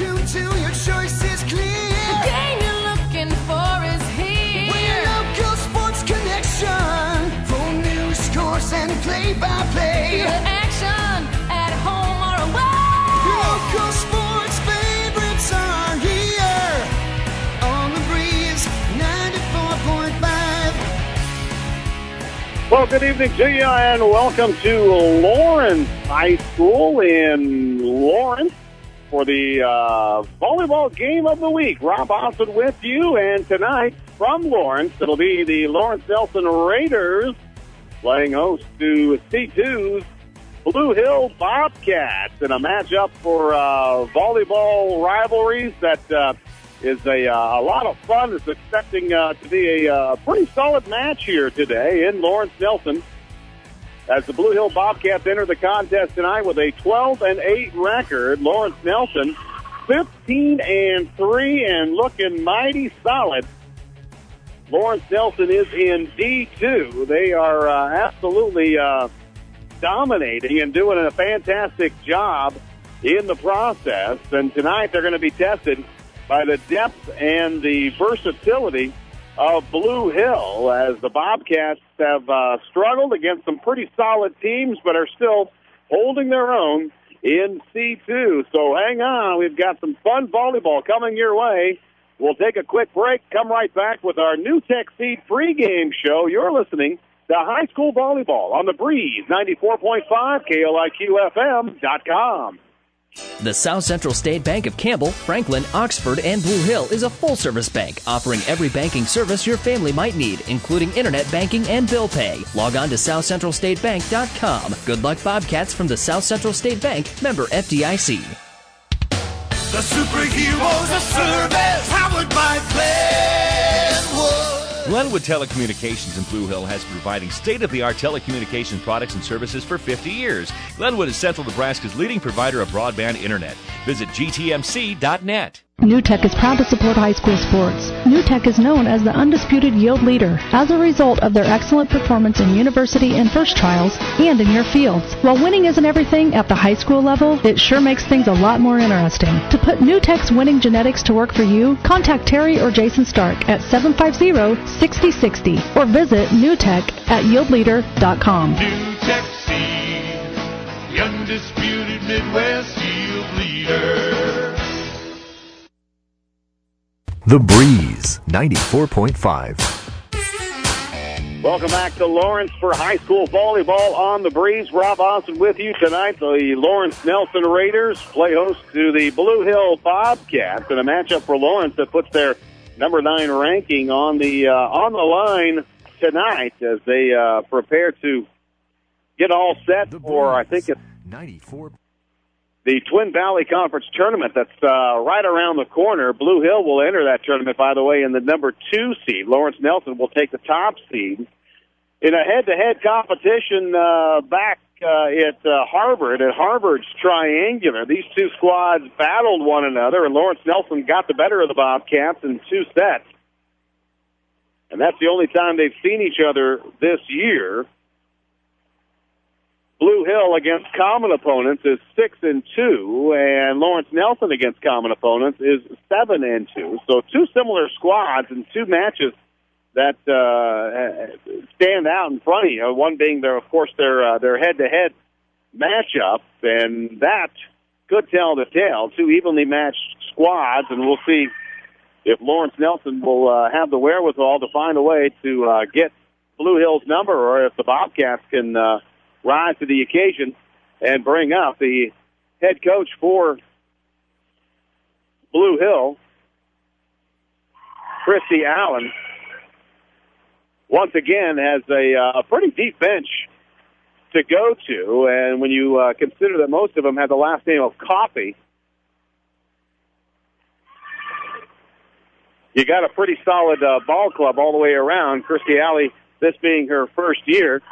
2-2, your choice is clear. The game you're looking for is here. With your local sports connection. Full news, scores, and play-by-play. The action at home or away. Your local sports favorites are here. On the Breeze 94.5. Well, good evening to you, and welcome to Lawrence High School in Lawrence for the volleyball game of the week. Rob Osmond with you, and tonight from Lawrence, it'll be the Lawrence Nelson Raiders playing host to C2's Blue Hill Bobcats in a matchup for volleyball rivalries that is a lot of fun. It's expecting to be a pretty solid match here today in Lawrence Nelson as the Blue Hill Bobcats enter the contest tonight with a 12-8 record. Lawrence Nelson 15-3 and looking mighty solid. Lawrence Nelson is in D2. They are absolutely dominating and doing a fantastic job in the process. And tonight they're going to be tested by the depth and the versatility of Blue Hill, as the Bobcats have struggled against some pretty solid teams, but are still holding their own in C2. So hang on, we've got some fun volleyball coming your way. We'll take a quick break, come right back with our New Tech Seed pregame show. You're listening to High School Volleyball on the Breeze, 94.5, KLIQFM.com. The South Central State Bank of Campbell, Franklin, Oxford, and Blue Hill is a full-service bank offering every banking service your family might need, including internet banking and bill pay. Log on to southcentralstatebank.com. Good luck, Bobcats, from the South Central State Bank, member FDIC. The superheroes of service, powered by Glenwood. Glenwood Telecommunications in Blue Hill has been providing state-of-the-art telecommunications products and services for 50 years. Glenwood is Central Nebraska's leading provider of broadband internet. Visit gtmc.net. NewTek is proud to support high school sports. NewTek is known as the undisputed yield leader as a result of their excellent performance in university and first trials and in your fields. While winning isn't everything at the high school level, it sure makes things a lot more interesting. To put NewTek's winning genetics to work for you, contact Terry or Jason Stark at 750-6060 or visit newtek@yieldleader.com. NewTek Seed, the undisputed Midwest yield leader. The Breeze 94.5. Welcome back to Lawrence for high school volleyball on the Breeze. Rob Osmond with you tonight. The Lawrence Nelson Raiders play host to the Blue Hill Bobcats in a matchup for Lawrence that puts their number 9 ranking on the line tonight as they prepare to get all set for, I think it's 94. The Twin Valley Conference tournament that's right around the corner. Blue Hill will enter that tournament, by the way, in the number 2 seed. Lawrence Nelson will take the top seed. In a head-to-head competition back at Harvard, at Harvard's Triangular, these two squads battled one another, and Lawrence Nelson got the better of the Bobcats in 2 sets. And that's the only time they've seen each other this year. Blue Hill against common opponents is 6-2, and Lawrence Nelson against common opponents is 7-2. So 2 similar squads and 2 matches that stand out in front of you. One being their head-to-head matchup, and that could tell the tale. 2 evenly matched squads, and we'll see if Lawrence Nelson will have the wherewithal to find a way to get Blue Hill's number, or if the Bobcats can rise to the occasion and bring up the head coach for Blue Hill, Christy Allen. Once again, has a pretty deep bench to go to, and when you consider that most of them have the last name of Coffey, you got a pretty solid ball club all the way around. Christy Alley, this being her first year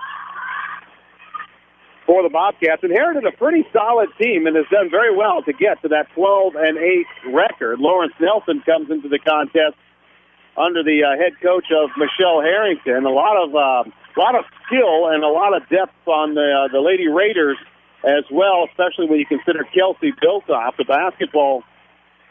for the Bobcats, inherited a pretty solid team and has done very well to get to that 12-8 record. Lawrence Nelson comes into the contest under the head coach of Michelle Harrington. A lot of skill and a lot of depth on the Lady Raiders as well, especially when you consider Kelsey Biltoff, the basketball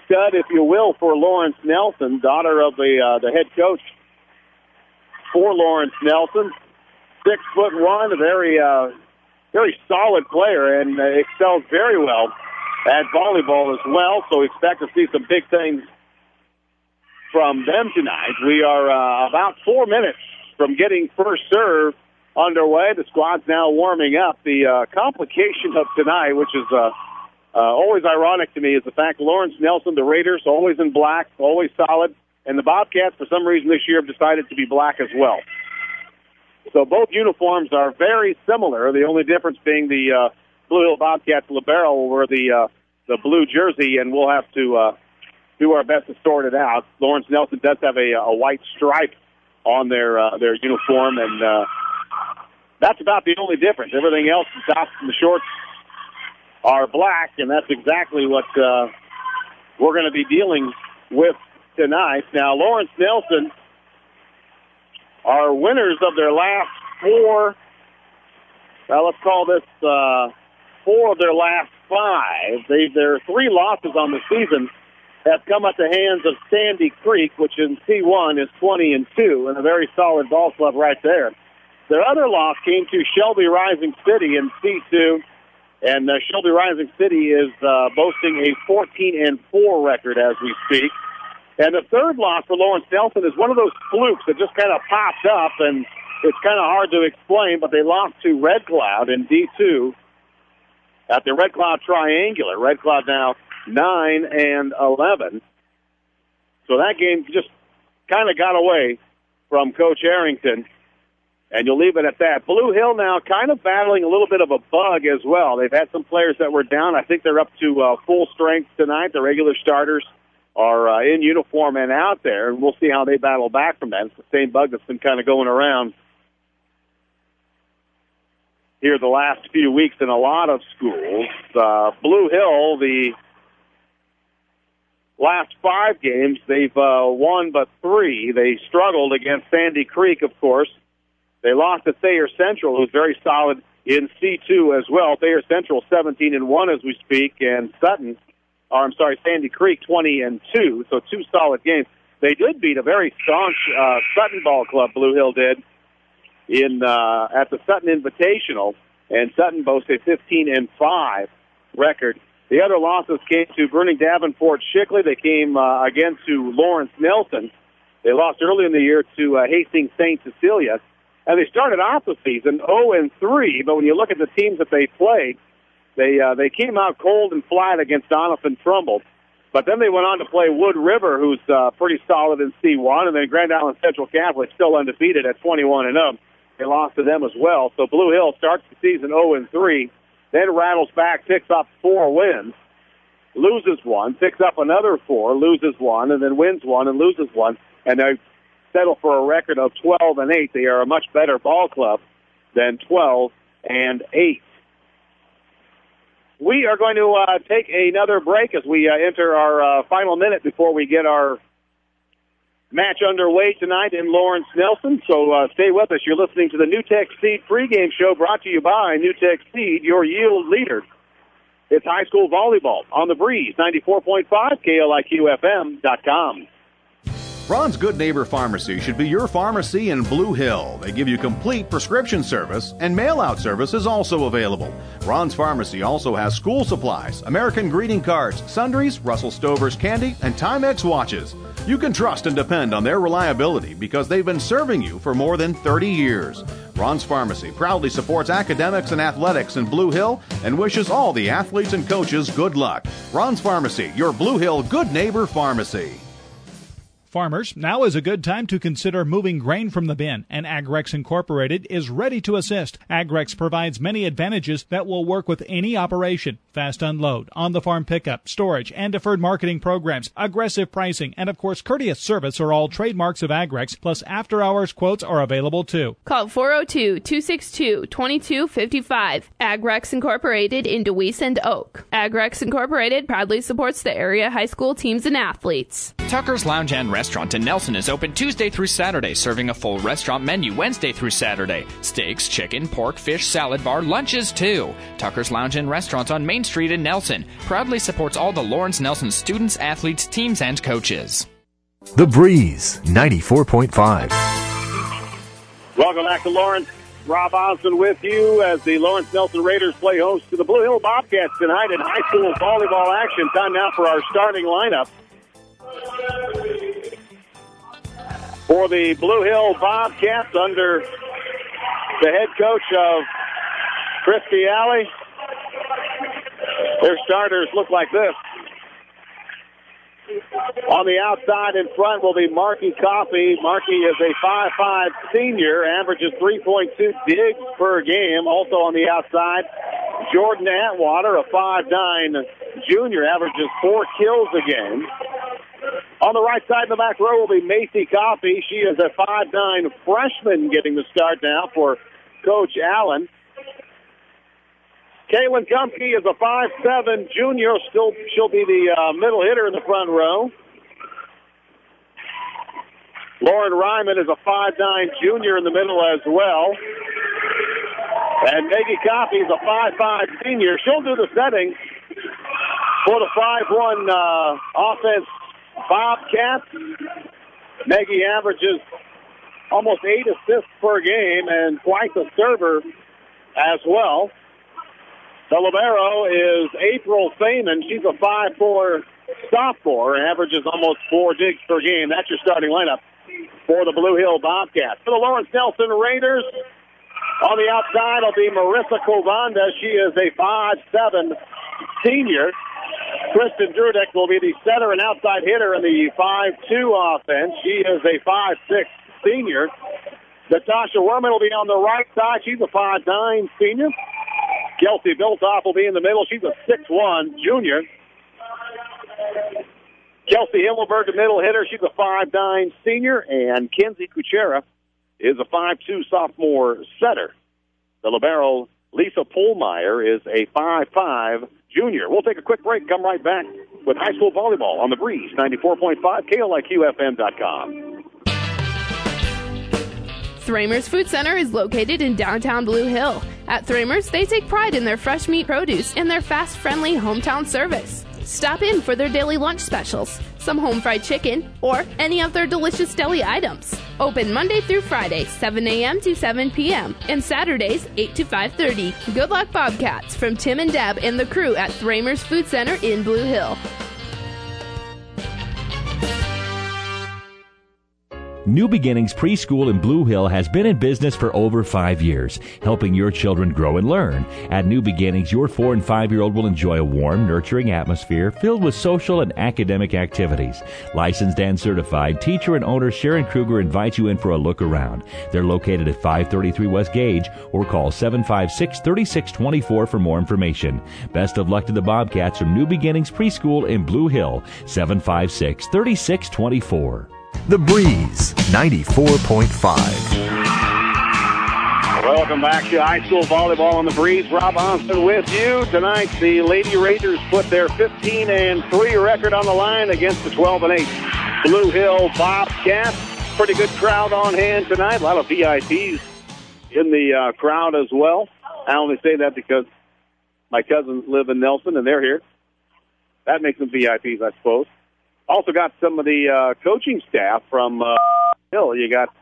stud, if you will, for Lawrence Nelson, daughter of the head coach for Lawrence Nelson. 6'1", a very solid player, and excels very well at volleyball as well. So we expect to see some big things from them tonight. We are about 4 minutes from getting first serve underway. The squad's now warming up. The complication of tonight, which is always ironic to me, is the fact Lawrence Nelson, the Raiders, always in black, always solid, and the Bobcats, for some reason this year, have decided to be black as well. So both uniforms are very similar, the only difference being the Blue Hill Bobcats libero over the blue jersey, and we'll have to do our best to sort it out. Lawrence Nelson does have a white stripe on their uniform, and that's about the only difference. Everything else, the tops and the shorts, are black, and that's exactly what we're going to be dealing with tonight. Now, Lawrence Nelson are winners of their last four. Well, let's call this 4 of their last 5. Their 3 losses on the season have come at the hands of Sandy Creek, which in C1 is 20-2, and a very solid ball club right there. Their other loss came to Shelby Rising City in C2, and Shelby Rising City is boasting a 14-4 record as we speak. And the third loss for Lawrence Nelson is one of those flukes that just kind of popped up, and it's kind of hard to explain, but they lost to Red Cloud in D2 at the Red Cloud Triangular. Red Cloud now 9-11. So that game just kind of got away from Coach Arrington, and you'll leave it at that. Blue Hill now kind of battling a little bit of a bug as well. They've had some players that were down. I think they're up to full strength tonight. The regular starters are in uniform and out there, and we'll see how they battle back from that. It's the same bug that's been kind of going around here the last few weeks in a lot of schools. Blue Hill, the last 5 games, they've won but 3. They struggled against Sandy Creek, of course. They lost to Thayer Central, who's very solid in C2 as well. Thayer Central 17-1 as we speak, and Sandy Creek 20-2, so 2 solid games. They did beat a very staunch Sutton Ball Club, Blue Hill did, at the Sutton Invitational, and Sutton boasts a 15-5 record. The other losses came to Bruning Davenport Shickley. They came again to Lawrence Nelson. They lost early in the year to Hastings St. Cecilia, and they started off the season 0-3, but when you look at the teams that they played, they came out cold and flat against Doniphan Trumbull. But then they went on to play Wood River, who's pretty solid in C1, and then Grand Island Central Catholic still undefeated at 21-0. They lost to them as well. So Blue Hill starts the season 0-3, then rattles back, picks up 4 wins, loses 1, picks up another 4, loses 1, and then wins 1 and loses 1, and they settle for a record of 12-8. They are a much better ball club than 12-8. We are going to take another break as we enter our final minute before we get our match underway tonight in Lawrence Nelson. So stay with us. You're listening to the NewTek Seed pregame show brought to you by NewTek Seed, your yield leader. It's high school volleyball on the Breeze, 94.5, KLIQFM.com. Ron's Good Neighbor Pharmacy should be your pharmacy in Blue Hill. They give you complete prescription service, and mail-out service is also available. Ron's Pharmacy also has school supplies, American greeting cards, sundries, Russell Stover's candy, and Timex watches. You can trust and depend on their reliability because they've been serving you for more than 30 years. Ron's Pharmacy proudly supports academics and athletics in Blue Hill and wishes all the athletes and coaches good luck. Ron's Pharmacy, your Blue Hill Good Neighbor Pharmacy. Farmers, now is a good time to consider moving grain from the bin, and Agrex Incorporated is ready to assist. Agrex provides many advantages that will work with any operation. Fast unload, on-the-farm pickup, storage, and deferred marketing programs, aggressive pricing, and of course courteous service are all trademarks of Agrex, plus after-hours quotes are available too. Call 402-262-2255. Agrex Incorporated in DeWeese and Oak. Agrex Incorporated proudly supports the area high school teams and athletes. Tucker's Lounge and Restaurant in Nelson is open Tuesday through Saturday, serving a full restaurant menu Wednesday through Saturday. Steaks, chicken, pork, fish, salad bar, lunches too. Tucker's Lounge and Restaurant on Main Street in Nelson proudly supports all the Lawrence Nelson students, athletes, teams, and coaches. The Breeze 94.5. Welcome back to Lawrence. Rob Osmond with you as the Lawrence Nelson Raiders play host to the Blue Hill Bobcats tonight in high school volleyball action. Time now for our starting lineup. For the Blue Hill Bobcats, under the head coach of Christy Alley, their starters look like this. On the outside in front will be Marky Coffey. Marky is a 5'5 senior, averages 3.2 digs per game. Also on the outside, Jordan Atwater, a 5'9 junior, averages 4 kills a game. On the right side in the back row will be Macy Coffey. She is a 5'9 freshman getting the start now for Coach Allen. Kaylin Gumke is a 5'7 junior. She'll be the middle hitter in the front row. Lauren Ryman is a 5'9 junior in the middle as well. And Maggie Coffey is a 5'5 senior. She'll do the setting for the 5-1 offense Bobcats. Maggie averages almost 8 assists per game and quite the server as well. The libero is April Feynman. She's a 5'4 sophomore and averages almost 4 digs per game. That's your starting lineup for the Blue Hill Bobcats. For the Lawrence Nelson Raiders, on the outside will be Marissa Kovanda. She is a 5'7 senior. Kristen Drudek will be the center and outside hitter in the 5'2 offense. She is a 5'6 senior. Natasha Werman will be on the right side. She's a 5'9 senior. Kelsey Biltoff will be in the middle. She's a 6'1 junior. Kelsey Himmelberg, the middle hitter. She's a 5'9 senior. And Kenzie Kuchera is a 5'2 sophomore setter. The libero, Lisa Pohlmeyer, is a 5'5 junior. We'll take a quick break and come right back with high school volleyball on the Breeze, 94.5, KLIQFM.com. Thramer's Food Center is located in downtown Blue Hill. At Thramer's, they take pride in their fresh meat produce and their fast, friendly hometown service. Stop in for their daily lunch specials, some home fried chicken, or any of their delicious deli items. Open Monday through Friday, 7 a.m. to 7 p.m., and Saturdays, 8 to 5:30. Good luck, Bobcats, from Tim and Deb and the crew at Thramer's Food Center in Blue Hill. New Beginnings Preschool in Blue Hill has been in business for over 5 years, helping your children grow and learn. At New Beginnings, your 4- and 5-year-old will enjoy a warm, nurturing atmosphere filled with social and academic activities. Licensed and certified, teacher and owner Sharon Kruger invites you in for a look around. They're located at 533 West Gage, or call 756-3624 for more information. Best of luck to the Bobcats from New Beginnings Preschool in Blue Hill, 756-3624. The Breeze 94.5. Welcome back to high school volleyball on the Breeze. Rob Osmond with you. Tonight, the Lady Raiders put their 15-3 record on the line against the 12-8 Blue Hill Bobcats. Pretty good crowd on hand tonight. A lot of VIPs in the crowd as well. I only say that because my cousins live in Nelson and they're here. That makes them VIPs, I suppose. Also got some of the coaching staff from Hill. You got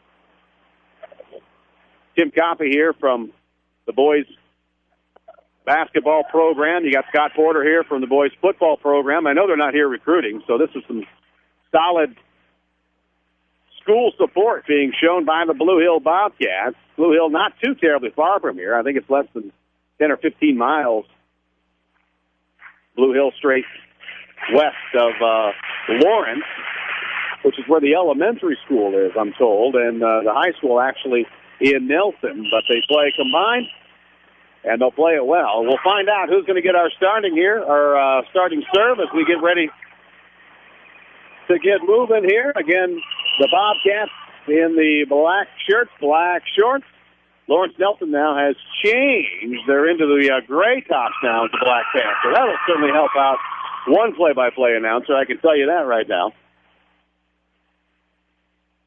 Tim Coffey here from the boys basketball program. You got Scott Porter here from the boys football program. I know they're not here recruiting, so this is some solid school support being shown by the Blue Hill Bobcats. Blue Hill not too terribly far from here. I think it's less than 10 or 15 miles. Blue Hill straight west of Lawrence, which is where the elementary school is, I'm told, and the high school actually in Nelson. But they play combined, and they'll play it well. We'll find out who's going to get our starting serve as we get ready to get moving here. Again, the Bobcats in the black shirts, black shorts. Lawrence Nelson now has changed. They're into the gray tops now with the Black Panther. That'll certainly help out one play-by-play announcer, I can tell you that right now.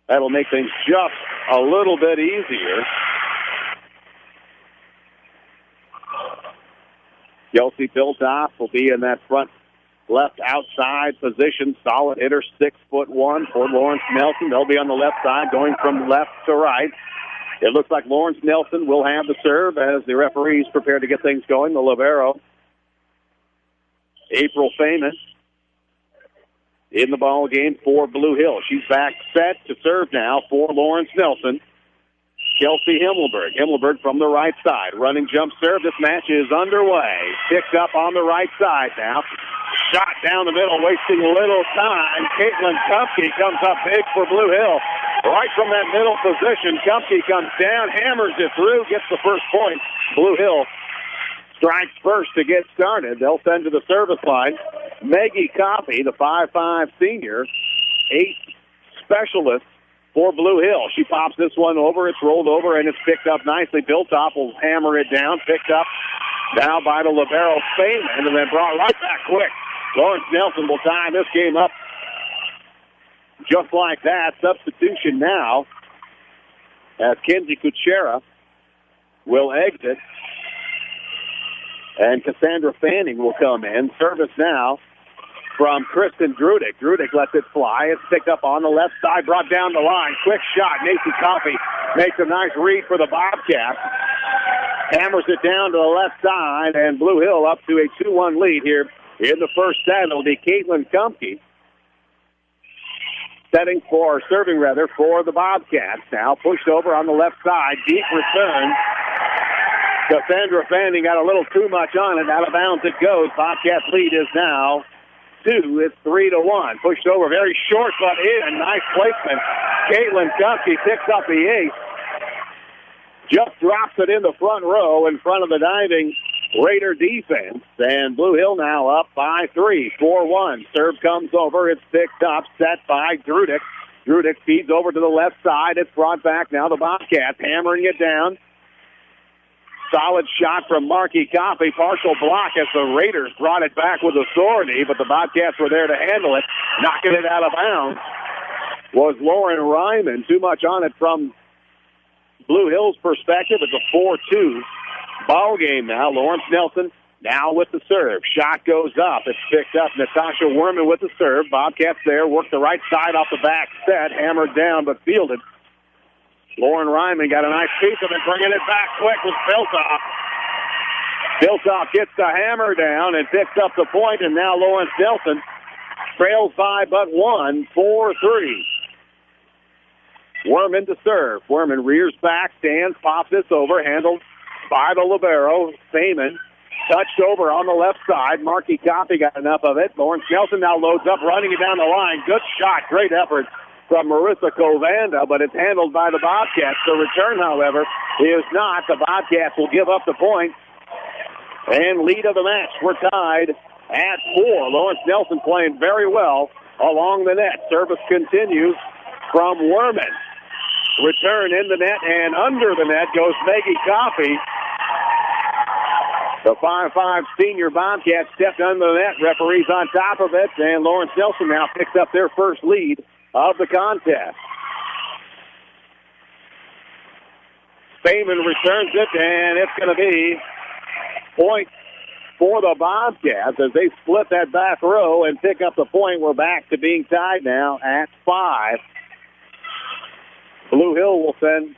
That'll make things just a little bit easier. Kelsey Biltoff will be in that front left outside position. Solid hitter, 6'1" for Lawrence Nelson. They'll be on the left side, going from left to right. It looks like Lawrence Nelson will have the serve as the referees prepare to get things going. The libero, April Feynman, in the ball game for Blue Hill. She's back set to serve now for Lawrence Nelson. Kelsey Himmelberg. Himmelberg from the right side. Running jump serve. This match is underway. Picked up on the right side now. Shot down the middle, wasting little time. Caitlin Kumpke comes up big for Blue Hill. Right from that middle position, Kumpke comes down, hammers it through, gets the first point. Blue Hill strikes first to get started. They'll send to the service line. Maggie Coffey, the 5'5" senior, 8 specialist for Blue Hill. She pops this one over. It's rolled over, and it's picked up nicely. Biltoff will hammer it down. Picked up now by the libero Feynman, and then brought right back quick. Lawrence Nelson will tie this game up just like that. Substitution now as Kenzie Kuchera will exit, and Cassandra Fanning will come in. Service now from Kristen Drudick. Drudick lets it fly. It's picked up on the left side, brought down the line. Quick shot. Macy Coffey makes a nice read for the Bobcats. Hammers it down to the left side, and Blue Hill up to a 2-1 lead here in the first set. It'll be Caitlin Kumpke serving for the Bobcats. Now pushed over on the left side. Deep return. Cassandra Fanning got a little too much on it. Out of bounds it goes. Bobcats lead is now 2. It's 3-1. Pushed over very short, but in. Nice placement. Caitlin Kumpke picks up the ace. Just drops it in the front row in front of the diving Raider defense. And Blue Hill now up by 3, 4-1. Serve comes over. It's picked up, set by Drudick. Drudick feeds over to the left side. It's brought back now. The Bobcats hammering it down. Solid shot from Marky Coffey. Partial block as the Raiders brought it back with authority, but the Bobcats were there to handle it. Knocking it out of bounds was Lauren Ryman. Too much on it from Blue Hill's perspective. It's a 4-2 ball game now. Lawrence Nelson now with the serve. Shot goes up. It's picked up. Natasha Werman with the serve. Bobcats there. Work the right side off the back set. Hammered down, but fielded. Lauren Ryman got a nice piece of it, bringing it back quick with Biltoff. Biltoff gets the hammer down and picks up the point, and now Lawrence Nelson trails by but 1, 4-3. Werman to serve. Werman rears back, stands, pops this over, handled by the libero, Feynman. Touched over on the left side. Marky Coffey got enough of it. Lawrence Nelson now loads up, running it down the line. Good shot, great effort from Marissa Covanda, but it's handled by the Bobcats. The return, however, is not. The Bobcats will give up the point. And lead of the match. We're tied at 4. Lawrence Nelson playing very well along the net. Service continues from Werman. Return in the net, and under the net goes Maggie Coffey. The 5'5" senior Bobcats stepped under the net. Referees on top of it, and Lawrence Nelson now picks up their first lead of the contest. Feynman returns it, and it's going to be point for the Bobcats as they split that back row and pick up the point. We're back to being tied now at 5. Blue Hill will send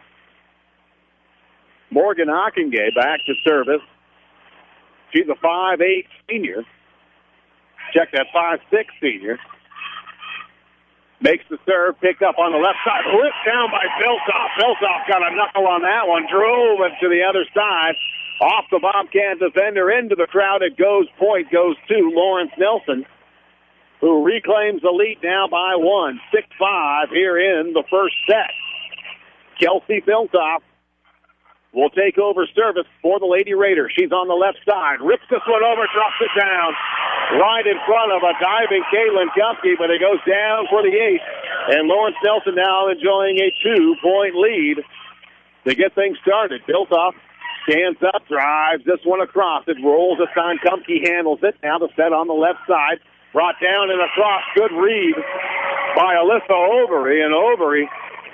Morgan Hockingay back to service. She's a 5'8" senior. Check that, 5'6" senior. Makes the serve, picked up on the left side, ripped down by Biltoff. Biltoff got a knuckle on that one, drove it to the other side. Off the Bobcat defender into the crowd. It goes, point goes to Lawrence Nelson, who reclaims the lead now by 1, 6-5 here in the first set. Kelsey Biltoff will take over service for the Lady Raiders. She's on the left side, rips this one over, drops it down right in front of a diving Caitlin Kumpke, but it goes down for the ace. And Lawrence Nelson now enjoying a 2-point lead to get things started. Biltoff stands up, drives this one across. It rolls this time. Kumpke handles it. Now the set on the left side. Brought down and across. Good read by Alyssa Overy. And Overy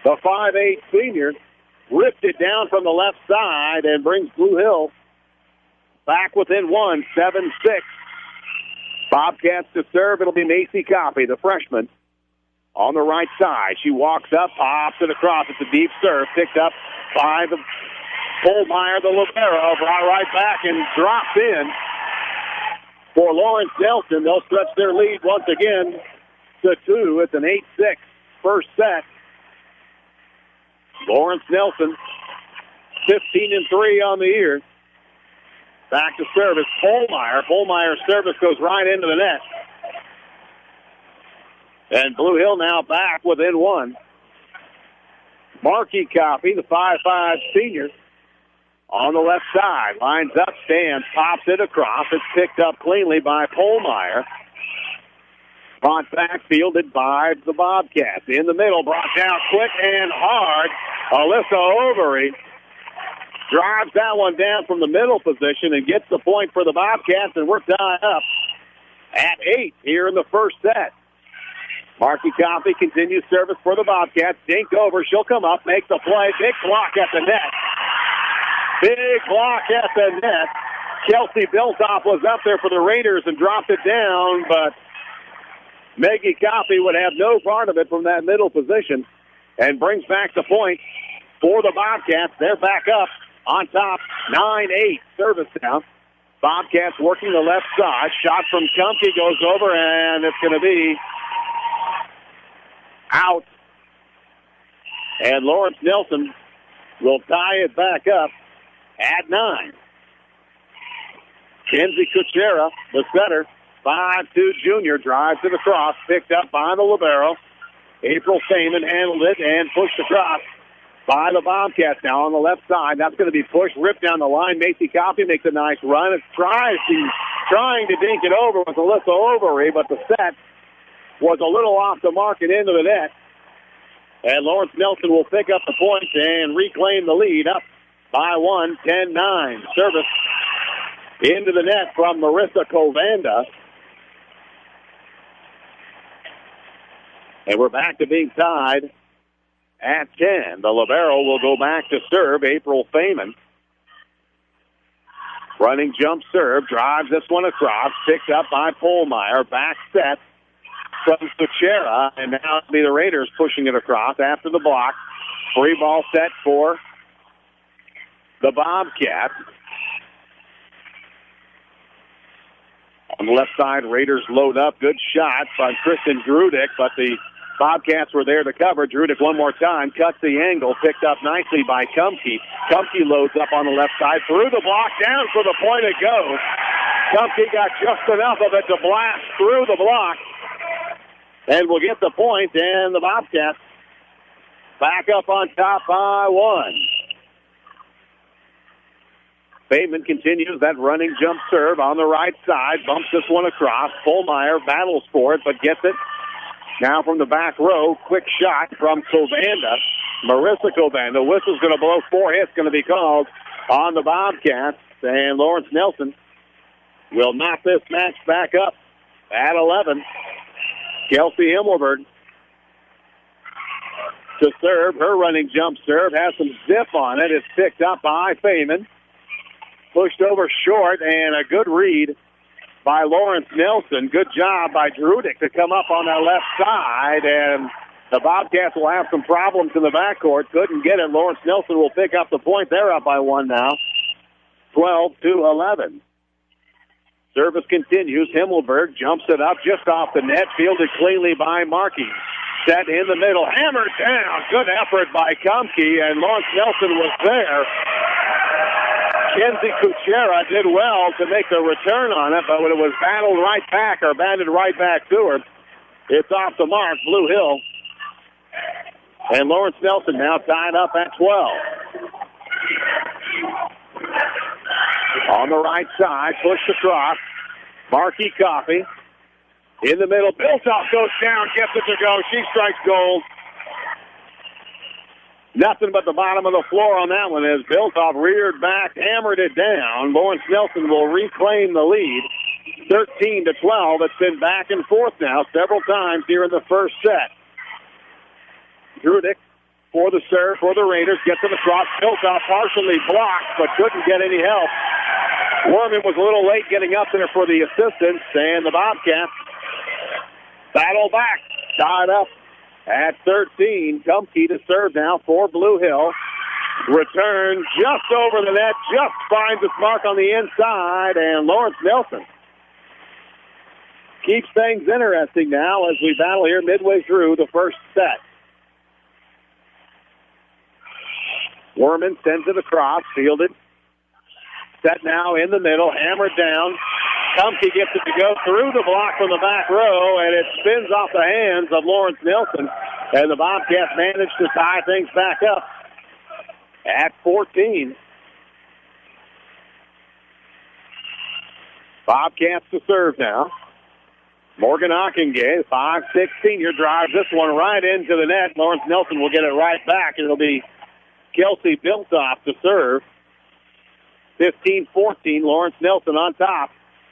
The 5'8 senior ripped it down from the left side and brings Blue Hill back within one, 7-6. Bobcats to serve. It'll be Macy Coffey, the freshman, on the right side. She walks up, pops it across. It's a deep serve, picked up by the Polmeyer, the libero, brought right back and dropped in for Lawrence Nelson. They'll stretch their lead once again to 2. It's an 8-6 first set. Lawrence Nelson, 15-3 on the year. Back to service, Polmeyer. Polmeyer's service goes right into the net. And Blue Hill now back within one. Marky Coffey, the 5'5 senior, on the left side. Lines up, stands, pops it across. It's picked up cleanly by Polmeyer. Brought back, fielded by the Bobcats. In the middle, brought down quick and hard. Alyssa Overy drives that one down from the middle position and gets the point for the Bobcats, and we're tied up at 8 here in the first set. Marky Coffey continues service for the Bobcats. Dink over. She'll come up, make the play. Big block at the net. Big block at the net. Kelsey Biltoff was up there for the Raiders and dropped it down, but Maggie Coffey would have no part of it from that middle position and brings back the point for the Bobcats. They're back up on top, 9-8 service down. Bobcats working the left side. Shot from Kumke goes over, and it's going to be out. And Lawrence Nelson will tie it back up at 9. Kenzie Kuchera, the setter, 5'2 junior, drives it across, picked up by the libero. April Seaman handled it and pushed across by the Bobcats. Now on the left side, that's going to be pushed, ripped down the line. Macy Coffey makes a nice run. It's trying to dink it over with Alyssa Overy, but the set was a little off the mark and into the net. And Lawrence Nelson will pick up the points and reclaim the lead, up by 1, 10-9. Service into the net from Marissa Covanda. And we're back to being tied at 10. The libero will go back to serve. April Feynman. Running jump serve. Drives this one across. Picked up by Polmeyer. Back set from Kuchera. And now it'll be the Raiders pushing it across after the block. Free ball set for the Bobcats. On the left side, Raiders load up. Good shot by Kristen Drudick, but the Bobcats were there to cover. Drudick one more time, cuts the angle, picked up nicely by Kumke. Kumke loads up on the left side, through the block, down for the point it goes. Kumke got just enough of it to blast through the block, and will get the point, and the Bobcats back up on top by 1. Bateman continues that running jump serve on the right side, bumps this one across. Polmeyer battles for it, but gets it. Now from the back row, quick shot from Covanda. Marissa Covanda. Whistle's going to blow. 4 hits going to be called on the Bobcats. And Lawrence Nelson will knock this match back up at 11. Kelsey Himmelberg to serve. Her running jump serve has some zip on it. It's picked up by Feynman. Pushed over short, and a good read by Lawrence Nelson. Good job by Drudick to come up on that left side, and the Bobcats will have some problems in the backcourt. Couldn't get it. Lawrence Nelson will pick up the point. They're up by 1 now, 12-11. Service continues. Himmelberg jumps it up just off the net, fielded cleanly by Markey. Set in the middle, hammered down. Good effort by Kumke, and Lawrence Nelson was there. Kenzie Kuchera did well to make the return on it, but when it was batted right back to her, it's off the mark. Blue Hill. And Lawrence Nelson now tied up at 12. On the right side, pushed across. Marky Coffey. In the middle, Biltoff goes down, gets it to go. She strikes gold. Nothing but the bottom of the floor on that one as Biltoff reared back, hammered it down. Lawrence Nelson will reclaim the lead, 13-12. It's been back and forth now several times here in the first set. Drudick for the serve for the Raiders. Gets it across. Biltoff partially blocked, but couldn't get any help. Werman was a little late getting up there for the assistance, and the Bobcats battle back. Tied up at 13. Gumke to serve now for Blue Hill. Return just over the net, just finds its mark on the inside, and Lawrence Nelson keeps things interesting now as we battle here midway through the first set. Werman sends it across, fielded. Set now in the middle, hammered down. Gumke gets it to go through the block from the back row, and it spins off the hands of Lawrence Nelson, and the Bobcats manage to tie things back up at 14. Bobcats to serve now. Morgan Ockengay, 5'6" senior, drives this one right into the net. Lawrence Nelson will get it right back. It'll be Kelsey Biltoff to serve. 15-14, Lawrence Nelson on top.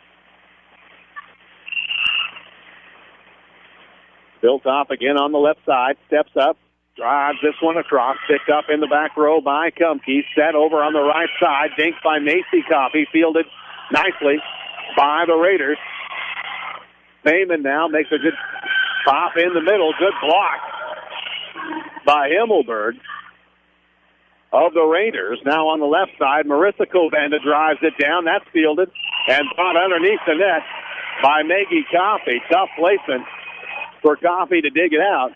Biltoff again on the left side, steps up, drives this one across, picked up in the back row by Gumke, set over on the right side, dinked by Macy Coffey, fielded nicely by the Raiders. Feynman now makes a good pop in the middle, good block by Himmelberg of the Raiders. Now on the left side, Marissa Covanda drives it down. That's fielded and brought underneath the net by Maggie Coffey. Tough placement for Coffey to dig it out.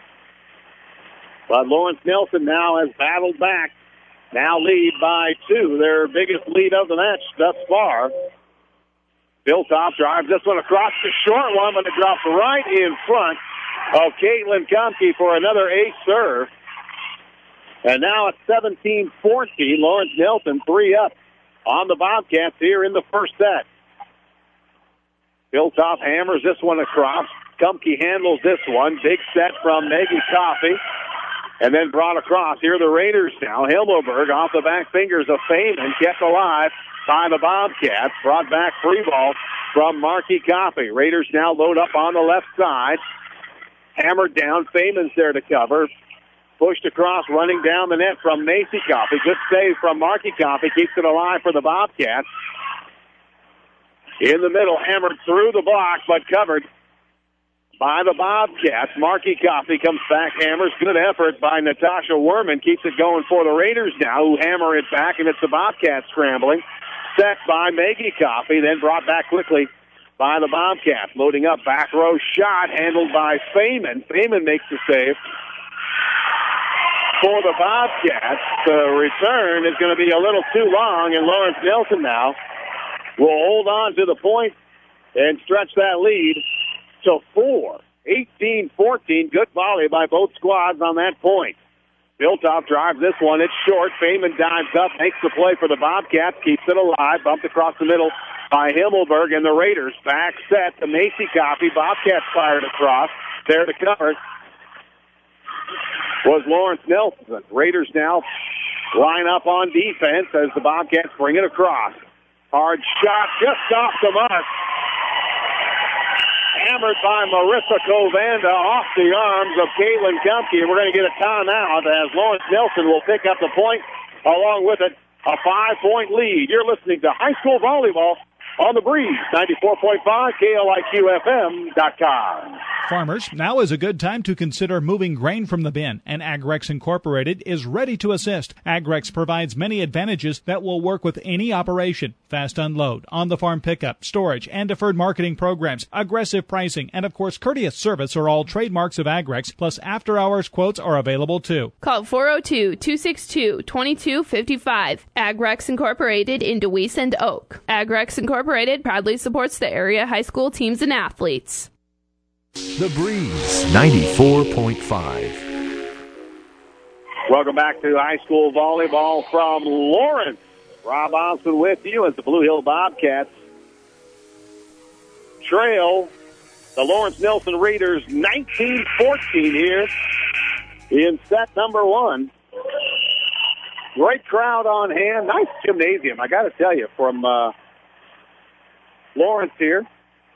But Lawrence Nelson now has battled back. Now lead by 2. Their biggest lead of the match thus far. Biltoff drives this one across the short one, but it drops right in front of Caitlin Gumke for another ace serve. And now it's 17-14. Lawrence Nelson 3 up on the Bobcats here in the first set. Biltoff hammers this one across. Gumke handles this one. Big set from Maggie Coffey. And then brought across. Here are the Raiders now. Himmelberg off the back fingers of Feynman. Kept alive by the Bobcats. Brought back free ball from Marky Coffey. Raiders now load up on the left side. Hammered down. Feynman's there to cover. Pushed across, running down the net from Macy Coffey. Good save from Marky Coffey. Keeps it alive for the Bobcats. In the middle, hammered through the block, but covered by the Bobcats. Marky Coffey comes back, hammers. Good effort by Natasha Werman. Keeps it going for the Raiders now, who hammer it back, and it's the Bobcats scrambling. Set by Maggie Coffey, then brought back quickly by the Bobcats. Loading up, back row shot, handled by Feynman. Feynman makes the save for the Bobcats. The return is going to be a little too long, and Lawrence Nelson now will hold on to the point and stretch that lead to 4. 18-14. Good volley by both squads on that point. Biltoff drives this one. It's short. Feynman dives up, makes the play for the Bobcats, keeps it alive, bumped across the middle by Himmelberg, and the Raiders back set to Macy Coffey. Bobcats fired across. There to cover was Lawrence Nelson. Raiders now line up on defense as the Bobcats bring it across. Hard shot just off the mark. Hammered by Marissa Covanda off the arms of Caitlin Gumke. We're going to get a timeout as Lawrence Nelson will pick up the point. Along with it, a 5-point lead. You're listening to high school volleyball on the Breeze, 94.5 KLIQFM.com. Farmers, now is a good time to consider moving grain from the bin, and Agrex Incorporated is ready to assist. Agrex provides many advantages that will work with any operation. Fast unload, on-the-farm pickup, storage, and deferred marketing programs, aggressive pricing, and of course courteous service are all trademarks of Agrex, plus after-hours quotes are available too. Call 402-262-2255. Agrex Incorporated in DeWeese and Oak. Agrex Incorporated proudly supports the area high school teams and athletes. The Breeze 94.5. Welcome back to high school volleyball from Lawrence. Rob Osmond with you as the Blue Hill Bobcats trail the Lawrence Nelson Raiders 19-14 here in set number 1. Great crowd on hand. Nice gymnasium, I got to tell you, from Lawrence here.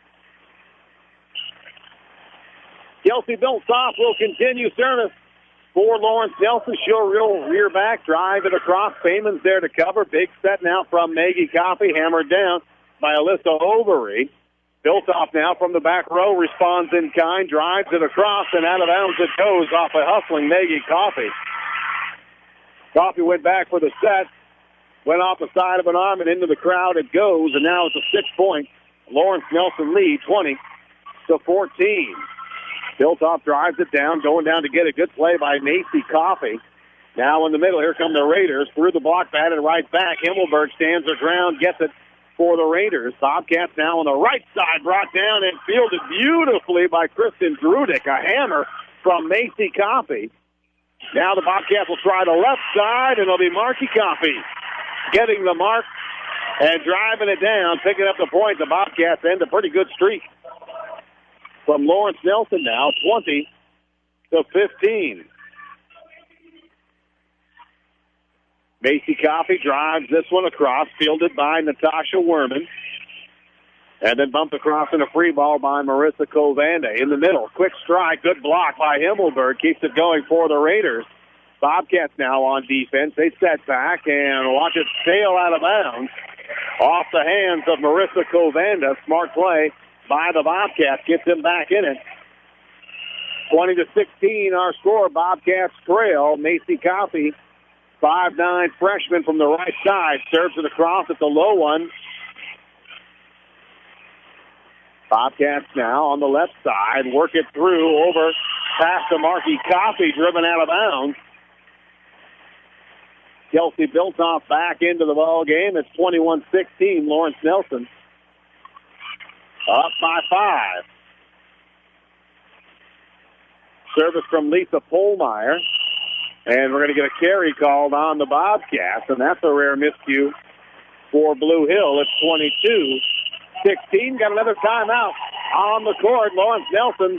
Kelsey Biltoff will continue service. for Lawrence Nelson. She'll rear back, drive it across. Payman's there to cover. Big set now from Maggie Coffey, hammered down by Alyssa Overy. Built off now from the back row, responds in kind, drives it across, and out of bounds it goes off a hustling Maggie Coffey. Coffey went back for the set, went off the side of an arm and into the crowd it goes, and now it's a 6-point Lawrence Nelson lead, 20-14. Biltoff drives it down, going down to get a good play by Macy Coffey. Now in the middle, here come the Raiders, through the block, batted right back. Himmelberg stands her ground, gets it for the Raiders. Bobcats now on the right side, brought down and fielded beautifully by Kristen Drudick. A hammer from Macy Coffey. Now the Bobcats will try the left side, and it'll be Marky Coffey getting the mark and driving it down, picking up the point. The Bobcats end a pretty good streak from Lawrence Nelson now, 20-15. Macy Coffey drives this one across, fielded by Natasha Werman. And then bumped across in a free ball by Marissa Covanda. In the middle, quick strike, good block by Himmelberg. Keeps it going for the Raiders. Bobcats now on defense. They set back and watch it sail out of bounds. Off the hands of Marissa Covanda. Smart play by the Bobcats. Gets them back in it. 20-16 our score. Bobcats trail. Macy Coffey, 5'9" freshman from the right side. Serves it across at the low one. Bobcats now on the left side. Work it through over past the Marky Coffey, driven out of bounds. Kelsey Biltoff back into the ball game. It's 21-16. Lawrence Nelson up by 5. Service from Lisa Pohlmeyer. And we're going to get a carry called on the Bobcats, and that's a rare miscue for Blue Hill. It's 22-16. Got another timeout on the court. Lawrence Nelson,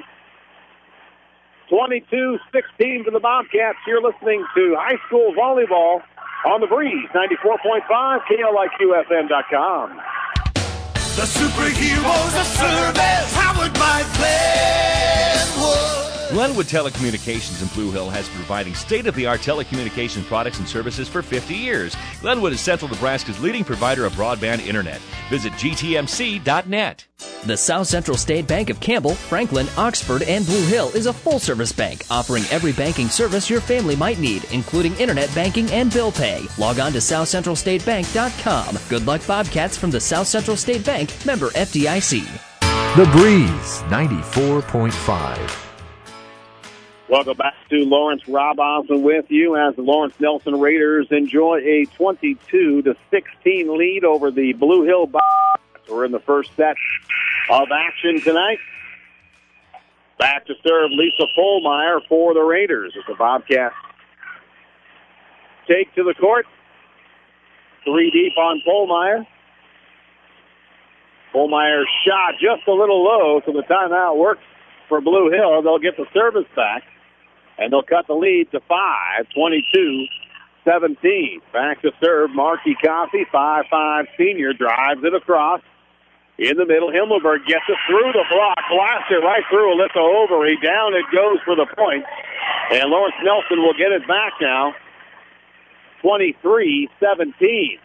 22-16 to the Bobcats. You're listening to high school volleyball on the Breeze, 94.5, KLIQFM.com. The superheroes of service, powered by Glenwood. Glenwood Telecommunications in Blue Hill has been providing state-of-the-art telecommunications products and services for 50 years. Glenwood is Central Nebraska's leading provider of broadband internet. Visit gtmc.net. The South Central State Bank of Campbell, Franklin, Oxford, and Blue Hill is a full-service bank offering every banking service your family might need, including internet banking and bill pay. Log on to southcentralstatebank.com. Good luck, Bobcats, from the South Central State Bank, member FDIC. The Breeze 94.5. Welcome back to Lawrence. Rob Osmond with you as the Lawrence Nelson Raiders enjoy a 22-16 lead over the Blue Hill Bobcats. We're in the first set of action tonight. Back to serve Lisa Pohlmeyer for the Raiders as the Bobcats take to the court. 3 deep on Pohlmeyer. Pohlmeyer's shot just a little low, so the timeout works for Blue Hill. They'll get the service back, and they'll cut the lead to 5, 22-17. Back to serve Marky Coffey, 5'5" senior, drives it across. In the middle, Himmelberg gets it through the block, blasts it right through Alyssa Overy. Down it goes for the point, and Lawrence Nelson will get it back now, 23-17.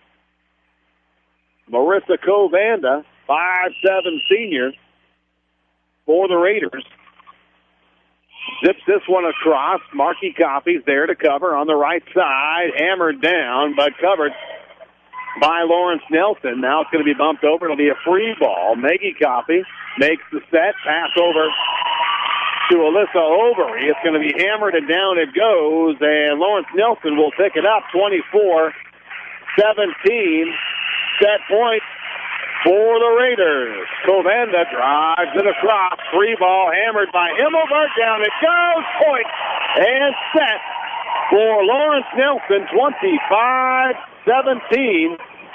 Marissa Covanda, 5'7" senior for the Raiders. Zips this one across. Marky Coffey's there to cover on the right side. Hammered down, but covered by Lawrence Nelson. Now it's going to be bumped over. It'll be a free ball. Maggie Coffey makes the set. Pass over to Alyssa Overy. It's going to be hammered, and down it goes. And Lawrence Nelson will pick it up, 24-17. Set point for the Raiders. Covanda drives it across. Free ball hammered by Himmelberg. Down it goes. Point and set for Lawrence Nelson, 25-17.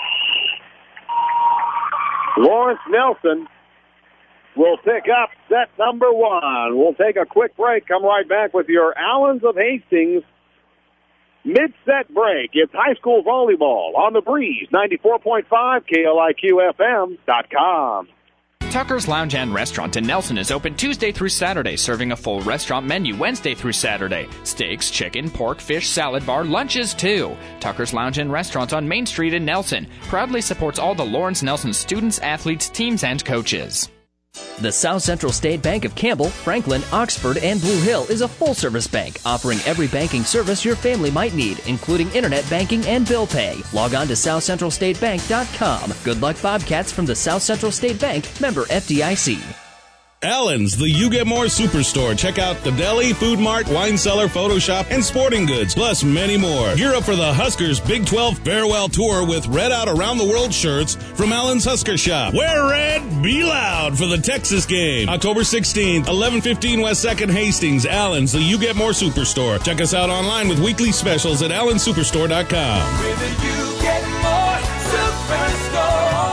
Lawrence Nelson will pick up set number 1. We'll take a quick break. Come right back with your Allens of Hastings mid-set break. It's high school volleyball on the Breeze, 94.5, KLIQFM.com. Tucker's Lounge and Restaurant in Nelson is open Tuesday through Saturday, serving a full restaurant menu Wednesday through Saturday. Steaks, chicken, pork, fish, salad bar, lunches too. Tucker's Lounge and Restaurant on Main Street in Nelson proudly supports all the Lawrence Nelson students, athletes, teams, and coaches. The South Central State Bank of Campbell, Franklin, Oxford, and Blue Hill is a full-service bank offering every banking service your family might need, including internet banking and bill pay. Log on to southcentralstatebank.com. Good luck, Bobcats, from the South Central State Bank, member FDIC. Allen's, the You Get More Superstore. Check out the deli, food mart, wine cellar, photo shop, and sporting goods, plus many more. Gear up for the Huskers Big 12 Farewell Tour with Red Out Around the World shirts from Allen's Husker Shop. Wear red, be loud for the Texas game. October 16th, 1115 West 2nd Hastings. Allen's, the You Get More Superstore. Check us out online with weekly specials at allensuperstore.com. With the You Get More Superstore.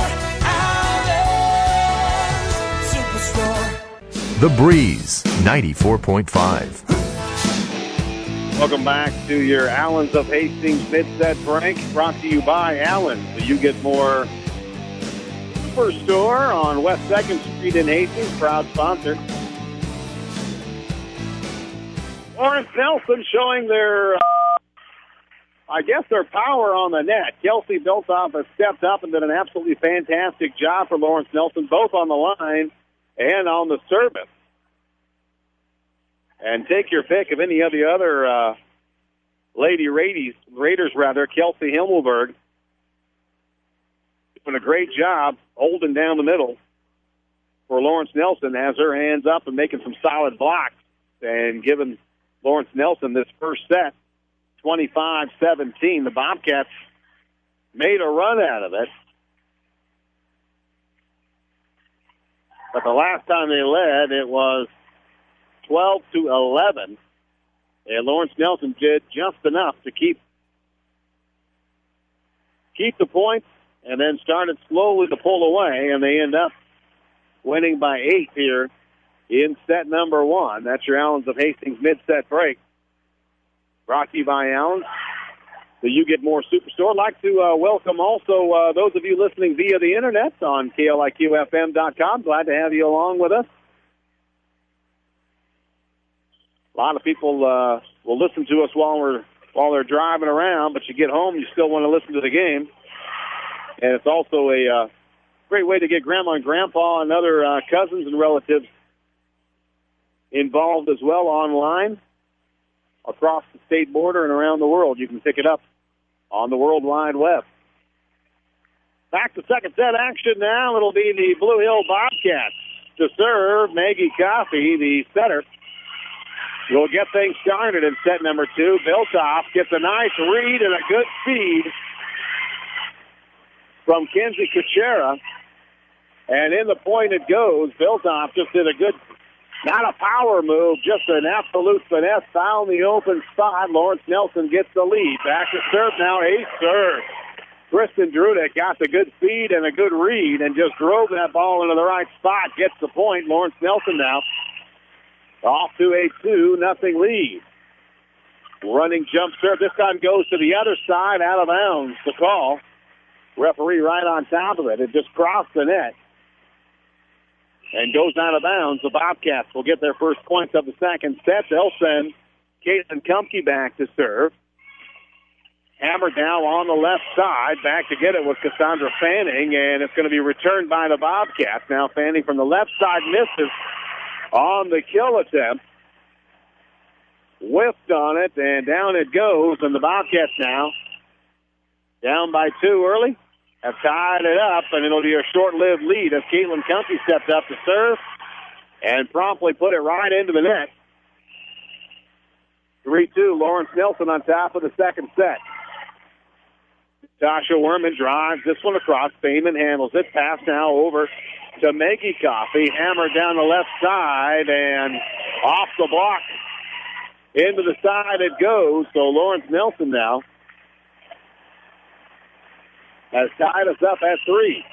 The Breeze 94.5. Welcome back to your Allen's of Hastings Mid-Set Break, brought to you by Allen's, the You Get More Superstore on West 2nd Street in Hastings, proud sponsor. Lawrence Nelson showing their, their power on the net. Kelsey Biltoff has stepped up and did an absolutely fantastic job for Lawrence Nelson, both on the line and on the service. And take your pick of any of the other Lady Raiders, Kelsey Himmelberg, doing a great job holding down the middle for Lawrence Nelson, has her hands up and making some solid blocks and giving Lawrence Nelson this first set, 25-17. The Bobcats made a run out of it. But the last time they led, it was 12-11. And Lawrence Nelson did just enough to keep the points and then started slowly to pull away, and they end up winning by 8 here in set number 1. That's your Allen's of Hastings mid-set break. Brought to you by Allen's, the You Get More Superstore. I'd like to welcome also those of you listening via the internet on KLIQFM.com. Glad to have you along with us. A lot of people will listen to us while they're driving around, but you get home, you still want to listen to the game. And it's also a great way to get Grandma and Grandpa and other cousins and relatives involved as well online across the state border and around the world. You can pick it up on the World Wide Web. Back to second set action now. It'll be the Blue Hill Bobcats to serve. Maggie Coffey, the setter, will get things started in set number 2. Biltoff gets a nice read and a good feed from Kenzie Kuchera. And in the point it goes. Biltoff just did a good, not a power move, just an absolute finesse, found the open spot. Lawrence Nelson gets the lead. Back to serve now, ace serve. Kristen Drudick got the good feed and a good read and just drove that ball into the right spot. Gets the point. Lawrence Nelson now off to a 2-0 lead. Running jump serve. This time goes to the other side, out of bounds. The call. Referee right on top of it. It just crossed the net and goes out of bounds. The Bobcats will get their first points of the second set. They'll send Caitlin Kumpke back to serve. Hammered now on the left side. Back to get it with Cassandra Fanning, and it's going to be returned by the Bobcats. Now Fanning from the left side misses on the kill attempt. Whiffed on it, and down it goes, and the Bobcats now down by 2 early. Have tied it up, and it'll be a short-lived lead as Caitlin Kumpke stepped up to serve and promptly put it right into the net. 3-2, Lawrence Nelson on top of the second set. Tasha Werman drives this one across. Feynman handles it. Pass now over to Maggie Coffey. Hammered down the left side and off the block. Into the side it goes. So Lawrence Nelson now has tied us up at 3.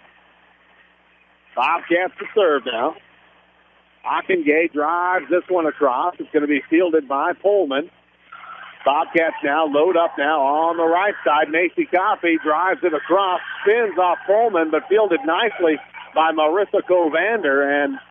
Bobcats to serve now. Ockengay drives this one across. It's going to be fielded by Pullman. Bobcats now load up now on the right side. Macy Coffey drives it across, spins off Pullman, but fielded nicely by Marissa Covander, and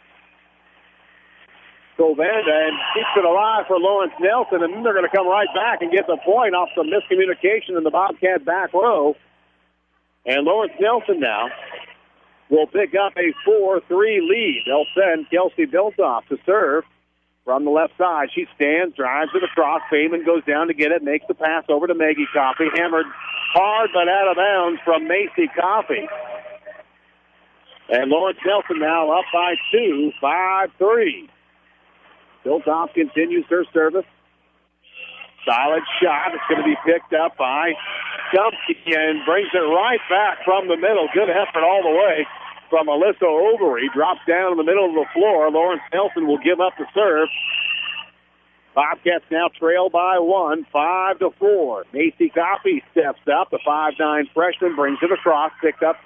keeps it alive for Lawrence Nelson, and then they're going to come right back and get the point off some miscommunication in the Bobcat back row. And Lawrence Nelson now will pick up a 4-3 lead. They'll send Kelsey Biltoff to serve from the left side. She stands, drives it across. Feynman goes down to get it, makes the pass over to Maggie Coffey. Hammered hard but out of bounds from Macy Coffey. And Lawrence Nelson now up by 2, 5-3. Biltoff continues her service. Solid shot. It's going to be picked up by Stumpke and brings it right back from the middle. Good effort all the way from Alyssa Overy. Drops down in the middle of the floor. Lawrence Nelson will give up the serve. Bobcats now trail by 1, 5-4. Macy Coffey steps up. The 5'9" freshman brings it across. Picked up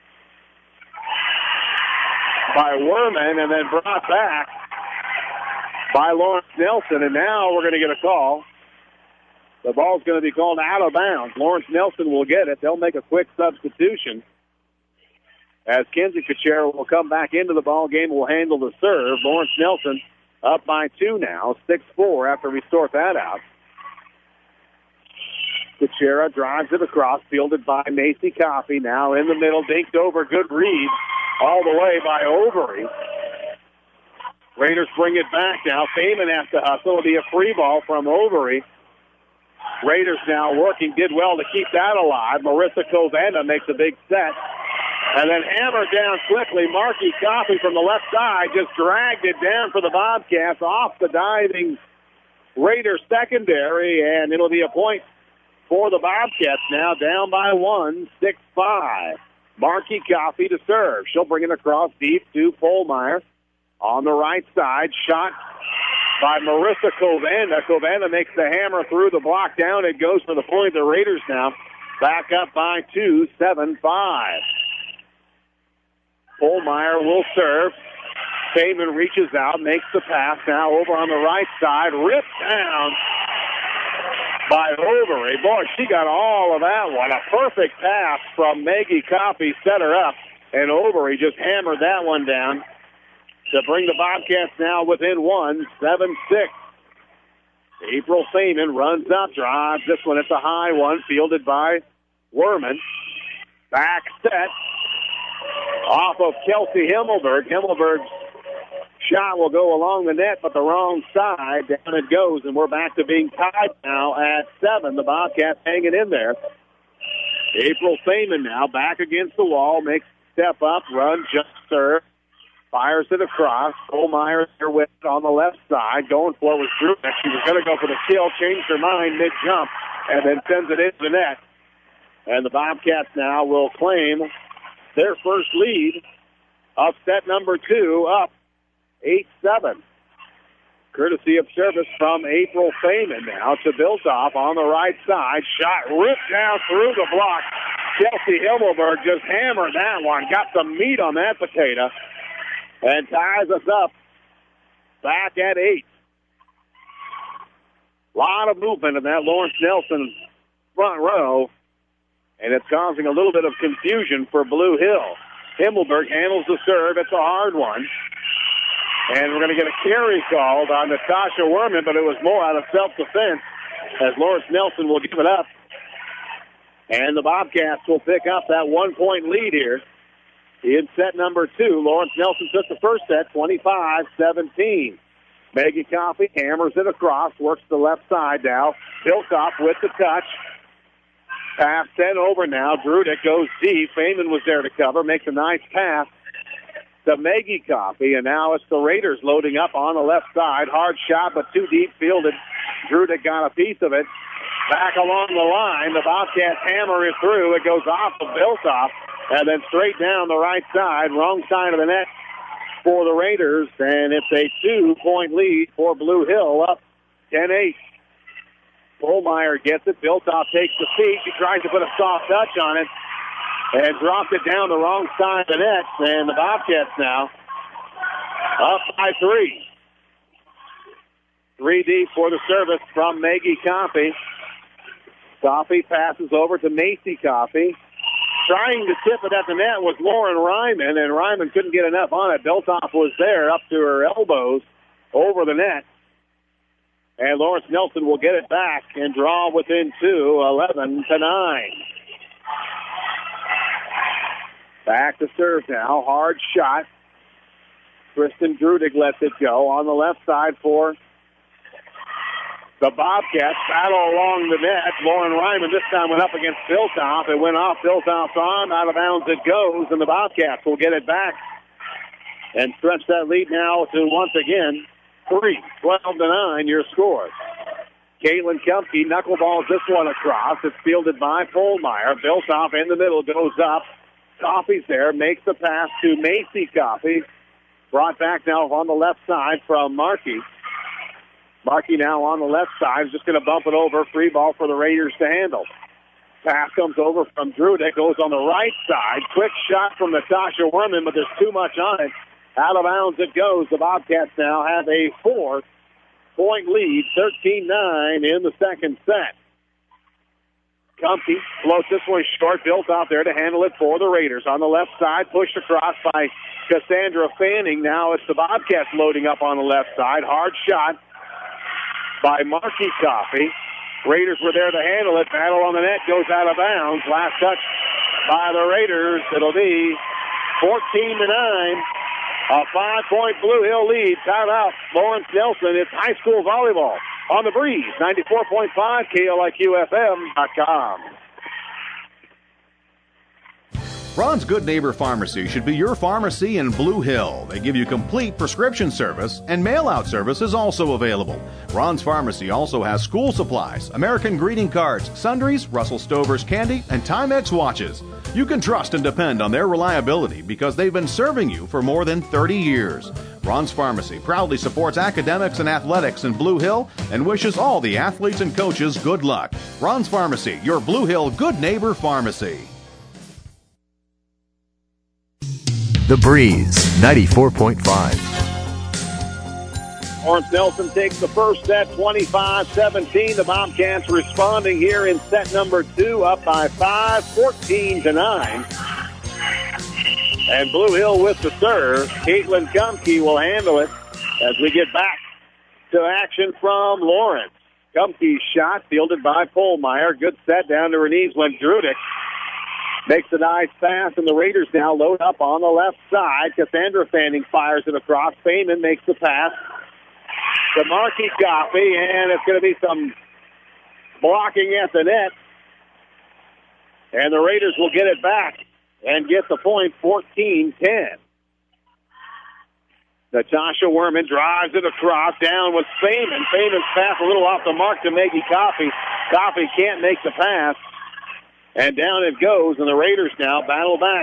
by Werman and then brought back by Lawrence Nelson. And now we're going to get a call. The ball's going to be called out of bounds. Lawrence Nelson will get it. They'll make a quick substitution as Kenzie Kuchera will come back into the ball game, will handle the serve. Lawrence Nelson up by 2 now, 6-4 after we sort that out. Kuchera drives it across, fielded by Macy Coffey. Now in the middle, dinked over, good read all the way by Overy. Raiders bring it back now. Feynman has to hustle. It'll be a free ball from Overy. Raiders now working, did well to keep that alive. Marissa Covander makes a big set. And then hammered down quickly. Marky Coffey from the left side just dragged it down for the Bobcats off the diving Raiders secondary. And it'll be a point for the Bobcats now, down by 1, 6-5. Marky Coffey to serve. She'll bring it across deep to Polmeyer. On the right side, shot by Marissa Covander. Covander makes the hammer through the block down. It goes for the point. The Raiders now back up by 2, 7-5. Polmeyer will serve. Feynman reaches out, makes the pass now over on the right side. Ripped down by Overy. Boy, she got all of that one. A perfect pass from Maggie Coffey set her up, and Overy just hammered that one down to bring the Bobcats now within 1, 7-6. April Feynman runs up, drives this one. It's a high one, fielded by Werman. Back set off of Kelsey Himmelberg. Himmelberg's shot will go along the net, but the wrong side. Down it goes, and we're back to being tied now at 7. The Bobcats hanging in there. April Feynman now back against the wall, makes a step up, run, just serve. Fires it across. Polmeyer there with it on the left side. Going for it was Drunick. She was going to go for the kill, changed her mind mid-jump, and then sends it into the net. And the Bobcats now will claim their first lead of set number 2, up 8-7. Courtesy of service from April Feynman now to Biltoff on the right side. Shot ripped down through the block. Kelsey Himmelberg just hammered that one. Got some meat on that potato. And ties us up back at 8. A lot of movement in that Lawrence Nelson front row, and it's causing a little bit of confusion for Blue Hill. Himmelberg handles the serve. It's a hard one. And we're going to get a carry called on Natasha Werman, but it was more out of self-defense as Lawrence Nelson will give it up. And the Bobcats will pick up that 1-point lead here in set number 2. Lawrence Nelson took the first set, 25-17. Maggie Coffey hammers it across, works the left side now. Biltoff with the touch. Pass sent over now. Drunick goes deep. Feynman was there to cover, makes a nice pass to Maggie Coffey, and now it's the Raiders loading up on the left side. Hard shot, but too deep fielded. Drunick got a piece of it. Back along the line, the Bobcats hammer it through. It goes off of Biltoff. And then straight down the right side, wrong side of the net for the Raiders. And it's a 2-point lead for Blue Hill, up 10-8. Polmeyer gets it. Biltoff takes the feed. She tries to put a soft touch on it and dropped it down the wrong side of the net. And the Bobcats now up by 3. 3 deep for the service from Maggie Coffey. Coffey passes over to Macy Coffey. Trying to tip it at the net was Lauren Ryman, and Ryman couldn't get enough on it. Biltoff was there up to her elbows over the net. And Lawrence Nelson will get it back and draw within 2, 11-9. Back to serve now. Hard shot. Kristen Drudig lets it go on the left side for the Bobcats. Battle along the net. Lauren Ryman this time went up against Biltoff. It went off Biltoff's arm. Out of bounds it goes, and the Bobcats will get it back and stretch that lead now to, once again, 12-9, your score. Caitlin Kumpke knuckleballs this one across. It's fielded by Polmeyer. Biltoff in the middle goes up. Coffey's there, makes the pass to Macy Coffey. Brought back now on the left side from Markey. Markey now on the left side, just going to bump it over. Free ball for the Raiders to handle. Pass comes over from Drew. That goes on the right side. Quick shot from Natasha Werman, but there's too much on it. Out of bounds it goes. The Bobcats now have a 4-point lead, 13-9 in the second set. Kumpke floats this one short, built out there to handle it for the Raiders. On the left side, pushed across by Cassandra Fanning. Now it's the Bobcats loading up on the left side. Hard shot by Markey Coffey. Raiders were there to handle it. Battle on the net goes out of bounds. Last touch by the Raiders. It'll be 14-9. A 5-point Blue Hill lead. Timeout, Lawrence Nelson. It's high school volleyball on the Breeze. 94.5 KLIQFM.com. Ron's Good Neighbor Pharmacy should be your pharmacy in Blue Hill. They give you complete prescription service, and mail-out service is also available. Ron's Pharmacy also has school supplies, American greeting cards, sundries, Russell Stover's candy, and Timex watches. You can trust and depend on their reliability because they've been serving you for more than 30 years. Ron's Pharmacy proudly supports academics and athletics in Blue Hill and wishes all the athletes and coaches good luck. Ron's Pharmacy, your Blue Hill Good Neighbor Pharmacy. The Breeze, 94.5. Lawrence Nelson takes the first set, 25-17. The Bobcats responding here in set number 2, up by 5, 14-9. And Blue Hill with the serve. Caitlin Kumpke will handle it as we get back to action from Lawrence. Kumpke's shot fielded by Polmeyer. Good set down to Renise Lendrudik. Makes a nice pass, and the Raiders now load up on the left side. Cassandra Fanning fires it across. Feynman makes the pass to Markey Coffey, and it's going to be some blocking at the net. And the Raiders will get it back and get the point, 14-10. Natasha Werman drives it across, down with Feynman. Feynman's pass a little off the mark to Maggie Coffey. Coffey can't make the pass. And down it goes, and the Raiders now battle back.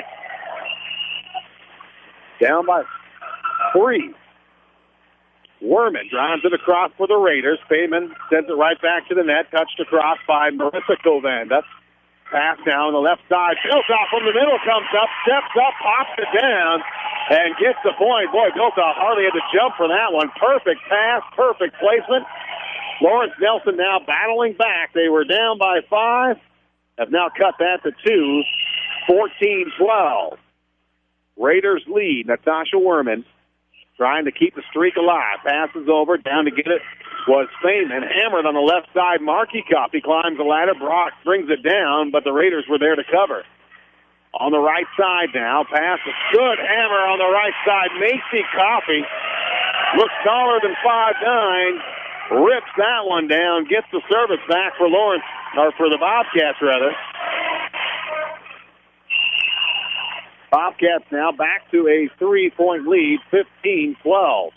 Down by 3. Werman drives it across for the Raiders. Feynman sends it right back to the net, touched across by Marissa Covanda. Pass down the left side. Biltoff from the middle comes up, steps up, pops it down, and gets the point. Boy, Biltoff hardly had to jump for that one. Perfect pass, perfect placement. Lawrence Nelson now battling back. They were down by 5. Have now cut that to 2, 14-12. Raiders lead. Natasha Werman trying to keep the streak alive. Passes over, down to get it was Feynman. Hammered on the left side. Markey Coffey climbs the ladder. Brock brings it down, but the Raiders were there to cover. On the right side now, pass a good hammer on the right side. Macy Coffey looks taller than 5'9", rips that one down, gets the service back for Lawrence, or for the Bobcats, rather. Bobcats now back to a 3-point lead, 15-12.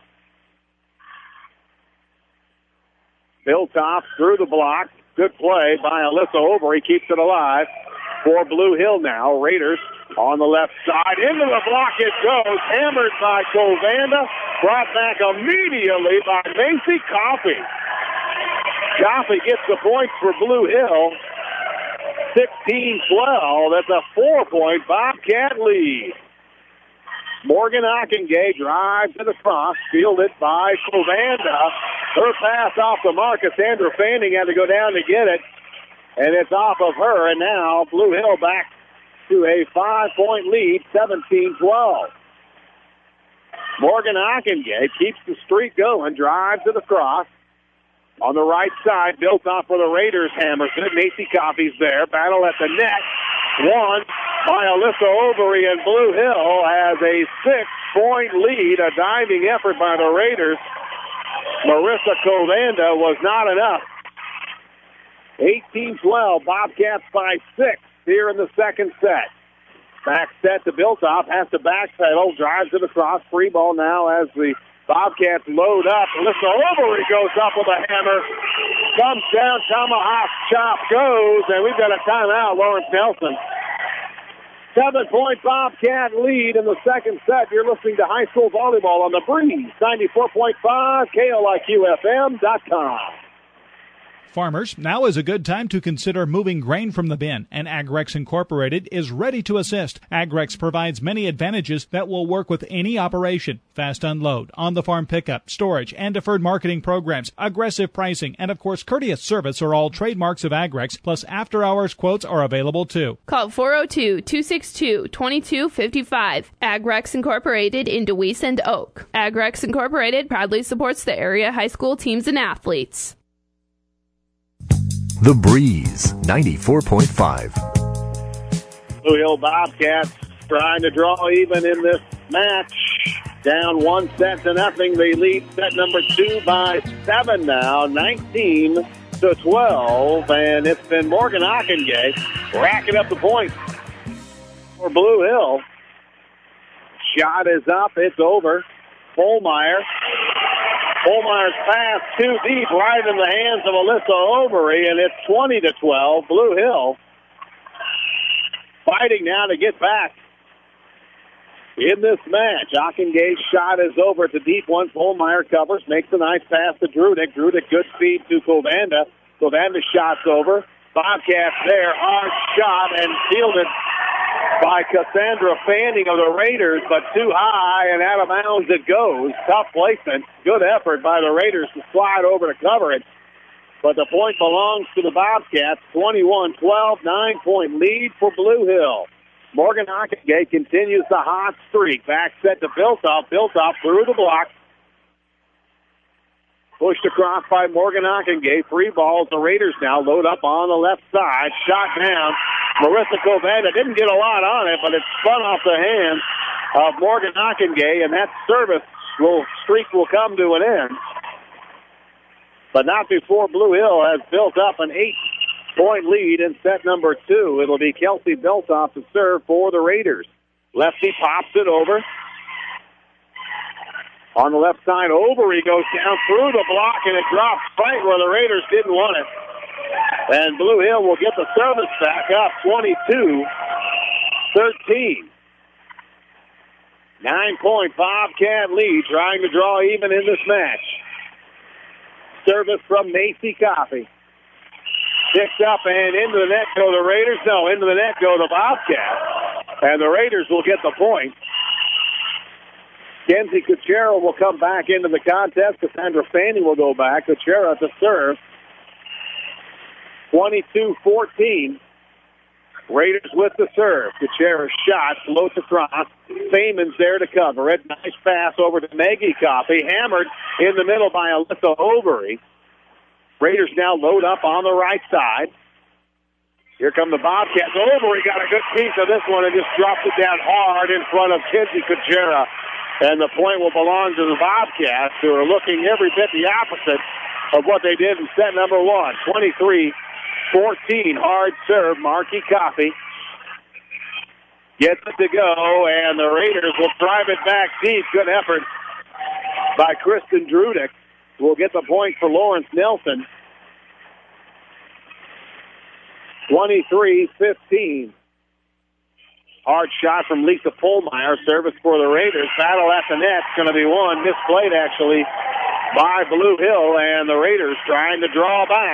Biltoff through the block. Good play by Alyssa Over. He keeps it alive for Blue Hill now. Raiders on the left side. Into the block it goes. Hammered by Covanda. Brought back immediately by Macy Coffey. Coffey gets the points for Blue Hill. 16-12. That's a 4-point Bobcat lead. Morgan Ockengay drives to the cross, fielded by Covanda. Her pass off the mark. Cassandra Fanning had to go down to get it, and it's off of her. And now Blue Hill back to a 5-point lead, 17-12. Morgan Ockengay keeps the streak going, drives to the cross. On the right side, built off for the Raiders, hammers it. Macy Coffey's there. Battle at the net. Won by Alyssa Overy, and Blue Hill has a 6-point lead. A diving effort by the Raiders. Marissa Covanda was not enough. 18-12, Bobcats by 6 here in the second set. Back set to Biltoff, has to backpedal, drives it across. Free ball now as the Bobcats load up. Alyssa Overy goes up with a hammer. Comes down, tomahawk chop goes, and we've got a timeout, Lawrence Nelson. 7-point Bobcat lead in the second set. You're listening to high school volleyball on the Breeze, 94.5, KLIQFM.com. Farmers, now is a good time to consider moving grain from the bin, and Agrex Incorporated is ready to assist. Agrex provides many advantages that will work with any operation. Fast unload, on-the-farm pickup, storage, and deferred marketing programs, aggressive pricing, and of course courteous service are all trademarks of Agrex, plus after-hours quotes are available too. Call 402-262-2255. Agrex Incorporated in DeWeese and Oak. Agrex Incorporated proudly supports the area high school teams and athletes. The Breeze, 94.5. Blue Hill Bobcats trying to draw even in this match. Down 1-0. They lead set number 2 by 7 now, 19-12. And it's been Morgan Ockengay racking up the points for Blue Hill. Shot is up. It's over. Holmeyer. Holmeyer's pass too deep, right in the hands of Alyssa Overy, and it's 20-12. Blue Hill fighting now to get back in this match. Ockengay's shot is over. It's a deep one. Holmeyer covers, makes a nice pass to Drudick. Drudick, good speed to Covanda. Covanda's shot's over. Bobcats there, hard shot, and fielded by Cassandra Fanning of the Raiders, but too high and out of bounds it goes. Tough placement. Good effort by the Raiders to slide over to cover it. But the point belongs to the Bobcats. 21-12, 9-point lead for Blue Hill. Morgan Ockengay continues the hot streak. Back set to Biltoff. Biltoff through the block. Pushed across by Morgan Ockengay. Free balls. The Raiders now load up on the left side. Shot down. Marissa Covanda didn't get a lot on it, but it spun off the hands of Morgan Ockengay, and that service streak will come to an end. But not before Blue Hill has built up an 8-point lead in set number 2. It'll be Kelsey Biltoff to serve for the Raiders. Lefty pops it over. On the left side, Overy goes down through the block, and it drops right where the Raiders didn't want it. And Blue Hill will get the service back up, 22-13. 9-point Bobcat lead, trying to draw even in this match. Service from Macy Coffey. Picked up and into the net go the Raiders. No, into the net go the Bobcats. And the Raiders will get the point. Kenzie Kuchera will come back into the contest. Cassandra Fanning will go back. Kuchera to serve. 22-14. Raiders with the serve. Kuchera's shot floats across. Feynman's there to cover it. Nice pass over to Maggie Coffey. Hammered in the middle by Alyssa Overy. Raiders now load up on the right side. Here come the Bobcats. Overy got a good piece of this one and just dropped it down hard in front of Kenzie Kuchera. And the point will belong to the Bobcats, who are looking every bit the opposite of what they did in set number 1. 23-14, hard serve. Marky Coffey gets it to go, and the Raiders will drive it back deep. Good effort by Kristen Drudick. Will get the point for Lawrence Nelson. 23-15. Hard shot from Lisa Pohlmeyer. Service for the Raiders. Battle at the net. It's going to be one. Misplayed, actually, by Blue Hill. And the Raiders trying to draw back.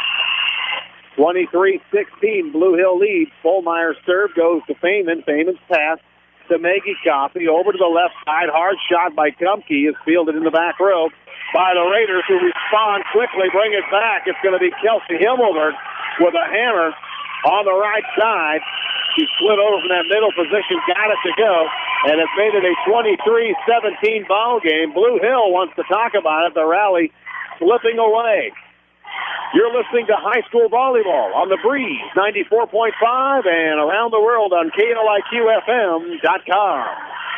23-16. Blue Hill leads. Pohlmeyer's serve goes to Feynman. Feynman's pass to Maggie Coffey. Over to the left side. Hard shot by Kumke is fielded in the back row by the Raiders, who respond quickly. Bring it back. It's going to be Kelsey Himmelberg with a hammer on the right side. She slid over from that middle position, got it to go, and it's made it a 23-17 ball game. Blue Hill wants to talk about it. The rally slipping away. You're listening to high school volleyball on the Breeze 94.5 and around the world on KLIQFM.com.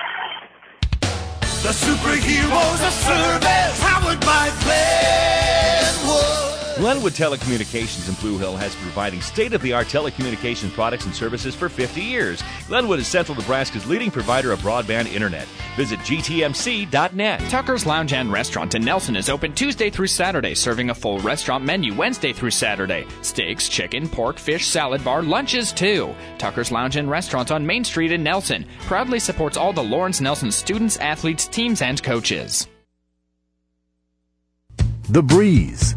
The superheroes of service, powered by Glenwood. Glenwood Telecommunications in Blue Hill has been providing state-of-the-art telecommunications products and services for 50 years. Glenwood is Central Nebraska's leading provider of broadband internet. Visit gtmc.net. Tucker's Lounge and Restaurant in Nelson is open Tuesday through Saturday, serving a full restaurant menu Wednesday through Saturday. Steaks, chicken, pork, fish, salad bar, lunches too. Tucker's Lounge and Restaurant on Main Street in Nelson proudly supports all the Lawrence Nelson students, athletes, teams, and coaches. The Breeze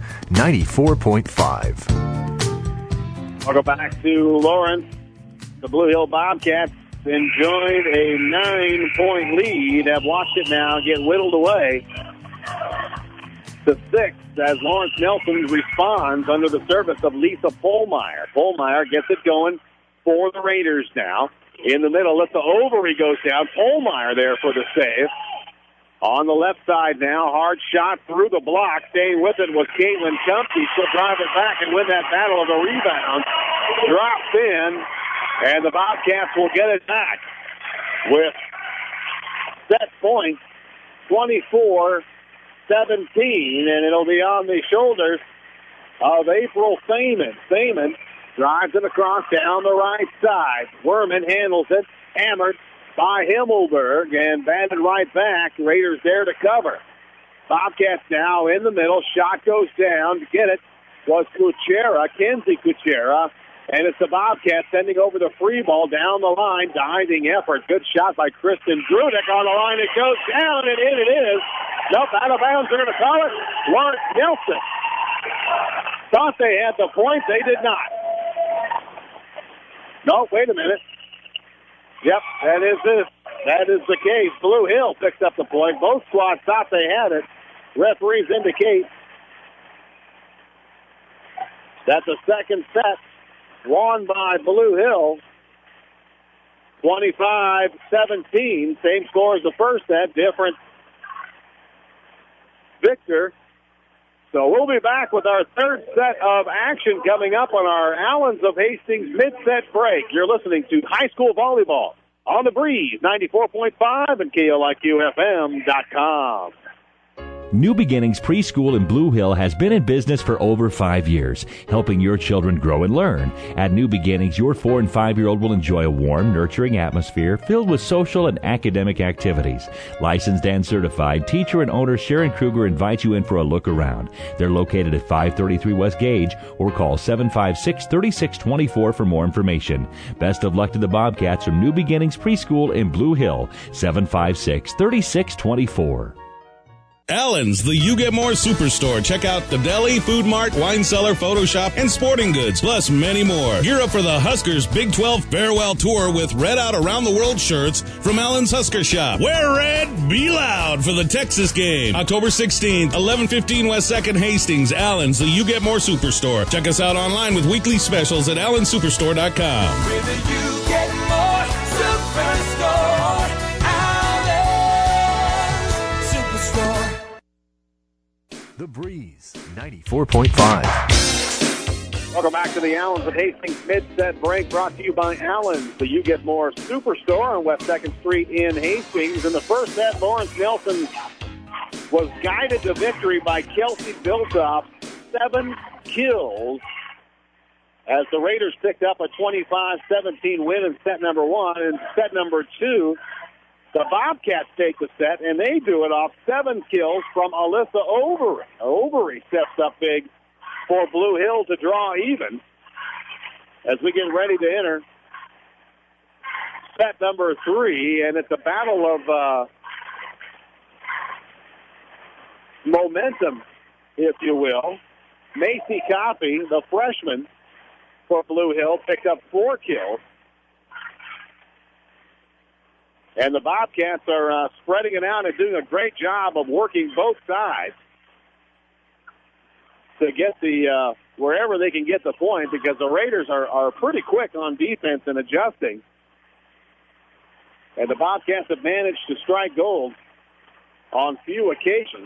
94.5. Welcome back to Lawrence. The Blue Hill Bobcats enjoyed a 9-point lead, have watched it now get whittled away to 6 as Lawrence Nelson responds under the service of Lisa Pohlmeyer. Pohlmeyer gets it going for the Raiders now. In the middle, lets the ovary goes down. Pohlmeyer there for the save. On the left side now, hard shot through the block. Staying with it was Caitlin Cumpy. She'll drive it back and win that battle of the rebound. Drops in, and the Bobcats will get it back with set point 24-17, and it'll be on the shoulders of April Thaman. Thaman drives it across down the right side. Werman handles it, hammered by Himmelberg, and batted right back. Raiders there to cover. Bobcats now in the middle. Shot goes down. To get it was Kuchera, Kenzie Kuchera, and it's the Bobcats sending over the free ball down the line. Diving effort. Good shot by Kristen Drudick on the line. It goes down, and in it is. Nope, out of bounds. They're going to call it. Lawrence Nelson. Thought they had the point. They did not. No, wait a minute. Yep, that is it. That is the case. Blue Hill picks up the point. Both squads thought they had it. Referees indicate that the second set won by Blue Hill 25-17. Same score as the first set. Different victor. So we'll be back with our third set of action coming up on our Allens of Hastings mid-set break. You're listening to High School Volleyball on the Breeze 94.5 and KLIQFM.com. New Beginnings Preschool in Blue Hill has been in business for over 5 years, helping your children grow and learn. At New Beginnings, your 4- and 5-year-old will enjoy a warm, nurturing atmosphere filled with social and academic activities. Licensed and certified, teacher and owner Sharon Kruger invites you in for a look around. They're located at 533 West Gage, or call 756-3624 for more information. Best of luck to the Bobcats from New Beginnings Preschool in Blue Hill, 756-3624. Allen's, the You Get More Superstore. Check out the deli, food mart, wine cellar, photo shop, and sporting goods, plus many more. Gear up for the Huskers Big 12 Farewell Tour with Red Out Around the World shirts from Allen's Husker Shop. Wear red, be loud for the Texas game. October 16th, 1115 West 2nd Hastings. Allen's, the You Get More Superstore. Check us out online with weekly specials at allensuperstore.com. With the You Get More Superstore, Allen's Superstore. The Breeze 94.5. Welcome back to the Allens of Hastings mid-set break, brought to you by Allens, the You Get More Superstore on West 2nd Street in Hastings. In the first set, Lawrence Nelson was guided to victory by Kelsey Biltoff, 7 kills, as the Raiders picked up a 25-17 win in set number 1. In set number 2, the Bobcats take the set, and they do it off 7 kills from Alyssa Overy. Overy steps up big for Blue Hill to draw even as we get ready to enter set number 3, and it's a battle of momentum, if you will. Macy Coffey, the freshman for Blue Hill, picked up 4 kills. And the Bobcats are spreading it out and doing a great job of working both sides. to get the wherever they can get the point, because the Raiders are pretty quick on defense and adjusting. And the Bobcats have managed to strike gold on few occasions.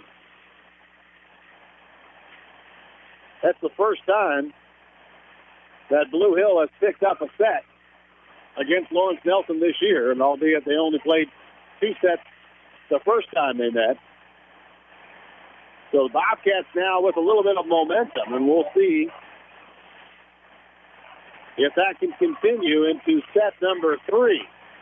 That's the first time that Blue Hill has picked up a set against Lawrence Nelson this year, and albeit they only played 2 sets the first time they met. So the Bobcats now with a little bit of momentum, and we'll see if that can continue into set number 3.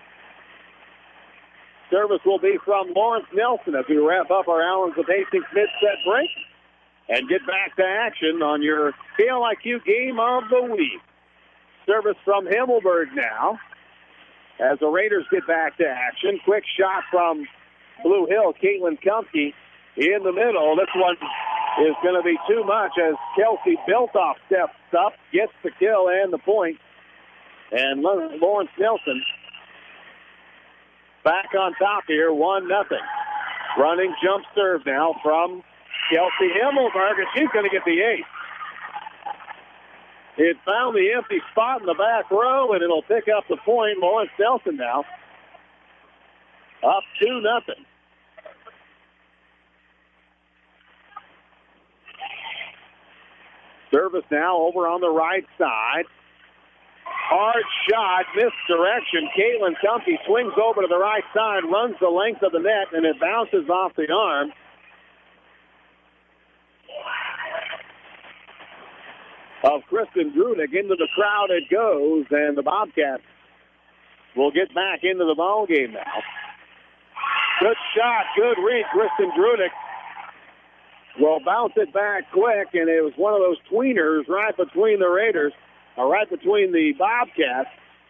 Service will be from Lawrence Nelson as we wrap up our Allens with Hastings mid-set break and get back to action on your KLIQ game of the week. Service from Himmelberg now as the Raiders get back to action. Quick shot from Blue Hill, Caitlin Kumpke in the middle. This one is going to be too much as Kelsey Biltoff steps up, gets the kill and the point. And Lawrence Nelson back on top here, 1-0. Running jump serve now from Kelsey Himmelberg, and she's going to get the ace. It found the empty spot in the back row, and it'll pick up the point. Lawrence Nelson now up 2-0. Service now over on the right side. Hard shot, misdirection. Caitlin Kumpke swings over to the right side, runs the length of the net, and it bounces off the arm. Of Kristen Grunick. Into the crowd it goes, and the Bobcats will get back into the ball game now. Good shot, good read. Kristen Grunick will bounce it back quick, and it was one of those tweeners right between the Raiders, or right between the Bobcats.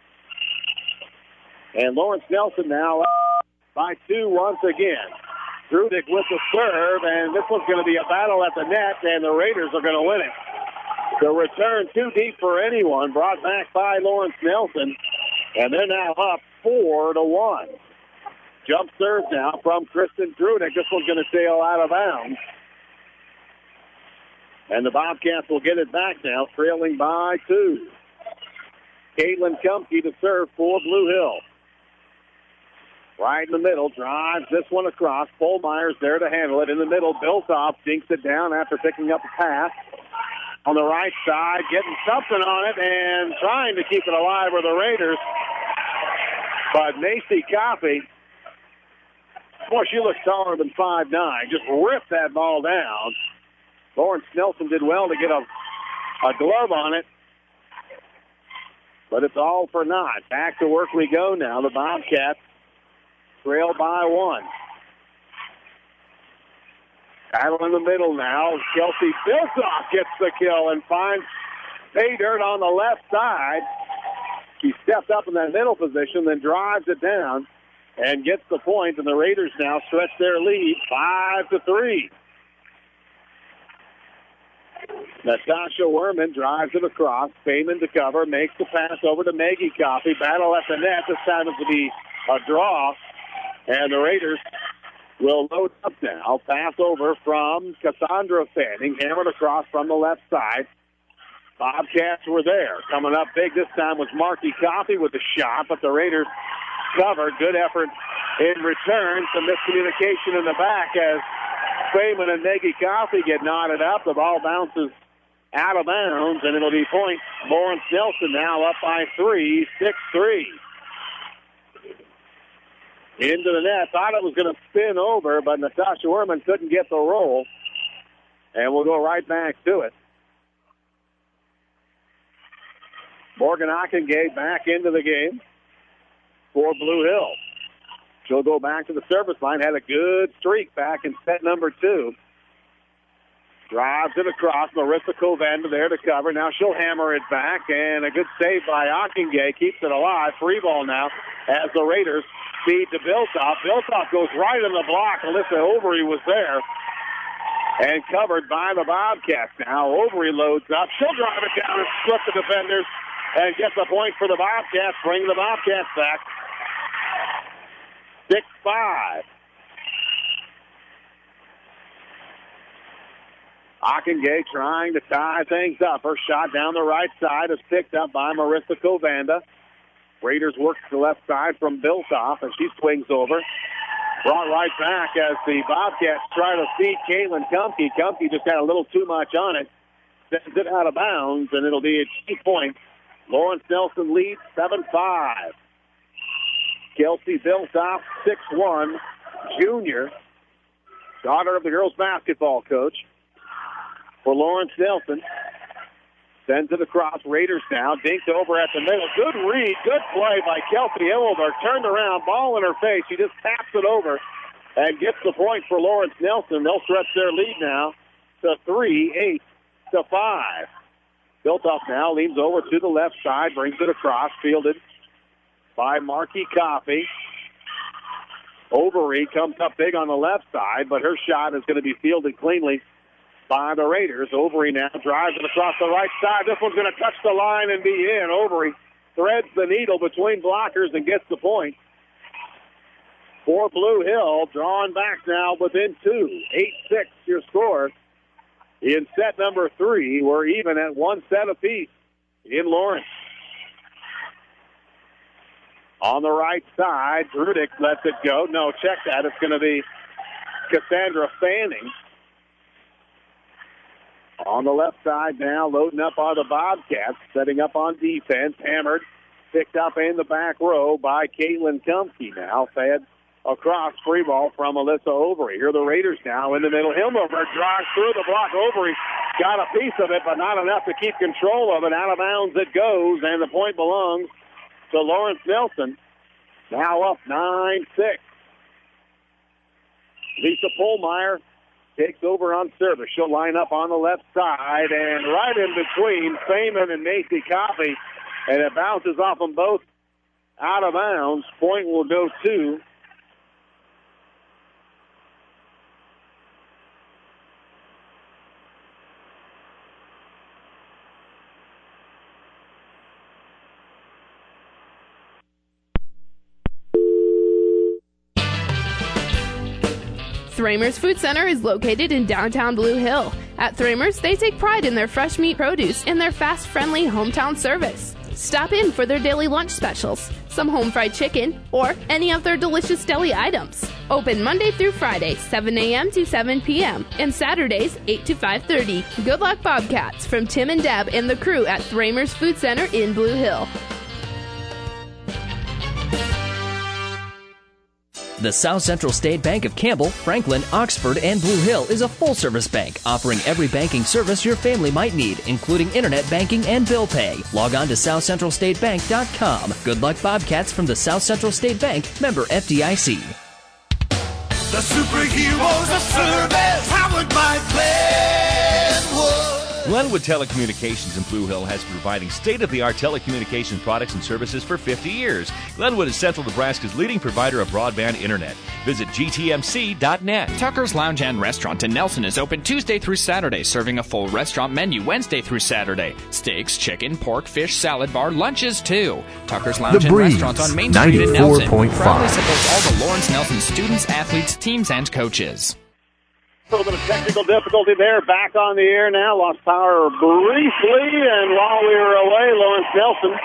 And Lawrence Nelson now up by 2 once again. Grunick with the serve, and this one's going to be a battle at the net, and the Raiders are going to win it. The return too deep for anyone, brought back by Lawrence Nelson, and they're now up 4-1. Jump serve now from Kristen Grunick. This one's going to sail out of bounds. And the Bobcats will get it back now, trailing by 2. Caitlin Kumpke to serve for Blue Hill. Right in the middle, drives this one across. Polmeyer's there to handle it. In the middle, Biltoff dinks it down after picking up a pass. On the right side, getting something on it and trying to keep it alive with the Raiders. But Macy Coffey, boy, she looks taller than 5'9", just ripped that ball down. Lawrence Nelson did well to get a glove on it. But it's all for naught. Back to work we go now. The Bobcats trail by 1. Battle in the middle now. Kelsey Biltoff gets the kill and finds pay dirt on the left side. She stepped up in that middle position, then drives it down and gets the point. And the Raiders now stretch their lead 5-3. Natasha Werman drives it across. Payman to cover, makes the pass over to Maggie Coffey. Battle at the net. This time it's to be a draw. And the Raiders will load up now. Pass over from Cassandra Fanning. Hammered across from the left side. Bobcats were there. Coming up big this time was Marky Coffey with the shot, but the Raiders covered. Good effort in return. Some miscommunication in the back as Freeman and Maggie Coffey get knotted up. The ball bounces out of bounds, and it'll be point Lawrence Nelson now up by 3, 6-3. Into the net. Thought it was going to spin over, but Natasha Werman couldn't get the roll. And we'll go right back to it. Morgan Ockengate back into the game for Blue Hill. She'll go back to the service line. Had a good streak back in set number 2. Drives it across. Marissa Covenda there to cover. Now she'll hammer it back, and a good save by Ockengate keeps it alive. Free ball now as the Raiders feed to Biltoff. Biltoff goes right in the block. Alyssa Overy was there and covered by the Bobcats. Now Overy loads up. She'll drive it down and slip the defenders and get the point for the Bobcats. Bring the Bobcats back. 6-5. Ockengay trying to tie things up. Her shot down the right side is picked up by Marissa Covanda. Raiders work to the left side from Biltoff, and she swings over. Brought right back as the Bobcats try to feed Caitlin Kumke. Kumke just had a little too much on it. Sends it out of bounds, and it'll be a key point. Lawrence Nelson leads 7-5. Kelsey Biltoff, 6'1", junior, daughter of the girls' basketball coach for Lawrence Nelson. Sends it across. Raiders now. Dinked over at the middle. Good read. Good play by Kelsey Himmelberg. Turned around. Ball in her face. She just taps it over and gets the point for Lawrence Nelson. They'll stretch their lead now to 3, 8-5. Biltoff now leans over to the left side. Brings it across. Fielded by Marky Coffey. Overy comes up big on the left side, but her shot is going to be fielded cleanly by the Raiders. Overy now drives it across the right side. This one's going to touch the line and be in. Overy threads the needle between blockers and gets the point. For Blue Hill, drawing back now within 2. 8-6 your score. In set number 3, we're even at 1 set apiece in Lawrence. On the right side, Rudick lets it go. No, check that. It's going to be Cassandra Fanning. On the left side now, loading up are the Bobcats, setting up on defense. Hammered, picked up in the back row by Caitlin Kumke now. Fed across, free ball from Alyssa Overy. Here are the Raiders now in the middle. Himmelberg drives through the block. Overy got a piece of it, but not enough to keep control of it. Out of bounds it goes, and the point belongs to Lawrence Nelson. Now up 9-6. Lisa Pohlmeyer takes over on service. She'll line up on the left side and right in between Feynman and Macy Coffey, and it bounces off them both out of bounds. Point will go to Thramer's Food Center is located in downtown Blue Hill. At Thramer's, they take pride in their fresh meat produce and their fast, friendly hometown service. Stop in for their daily lunch specials, some home fried chicken, or any of their delicious deli items. Open Monday through Friday, 7 a.m. to 7 p.m., and Saturdays, 8 to 5:30. Good luck, Bobcats, from Tim and Deb and the crew at Thramer's Food Center in Blue Hill. The South Central State Bank of Campbell, Franklin, Oxford, and Blue Hill is a full-service bank offering every banking service your family might need, including internet banking and bill pay. Log on to southcentralstatebank.com. Good luck, Bobcats, from the South Central State Bank, member FDIC. The superheroes of service, powered by Glenwood. Glenwood Telecommunications in Blue Hill has been providing state-of-the-art telecommunications products and services for 50 years. Glenwood is Central Nebraska's leading provider of broadband internet. Visit gtmc.net. Tucker's Lounge and Restaurant in Nelson is open Tuesday through Saturday, serving a full restaurant menu Wednesday through Saturday. Steaks, chicken, pork, fish, salad bar, lunches too. Tucker's Lounge and Restaurant on Main Street in Nelson. Proudly supports all the Lawrence Nelson students, athletes, teams, and coaches. A little bit of technical difficulty there. Back on the air now. Lost power briefly, and while we were away, Lawrence Nelson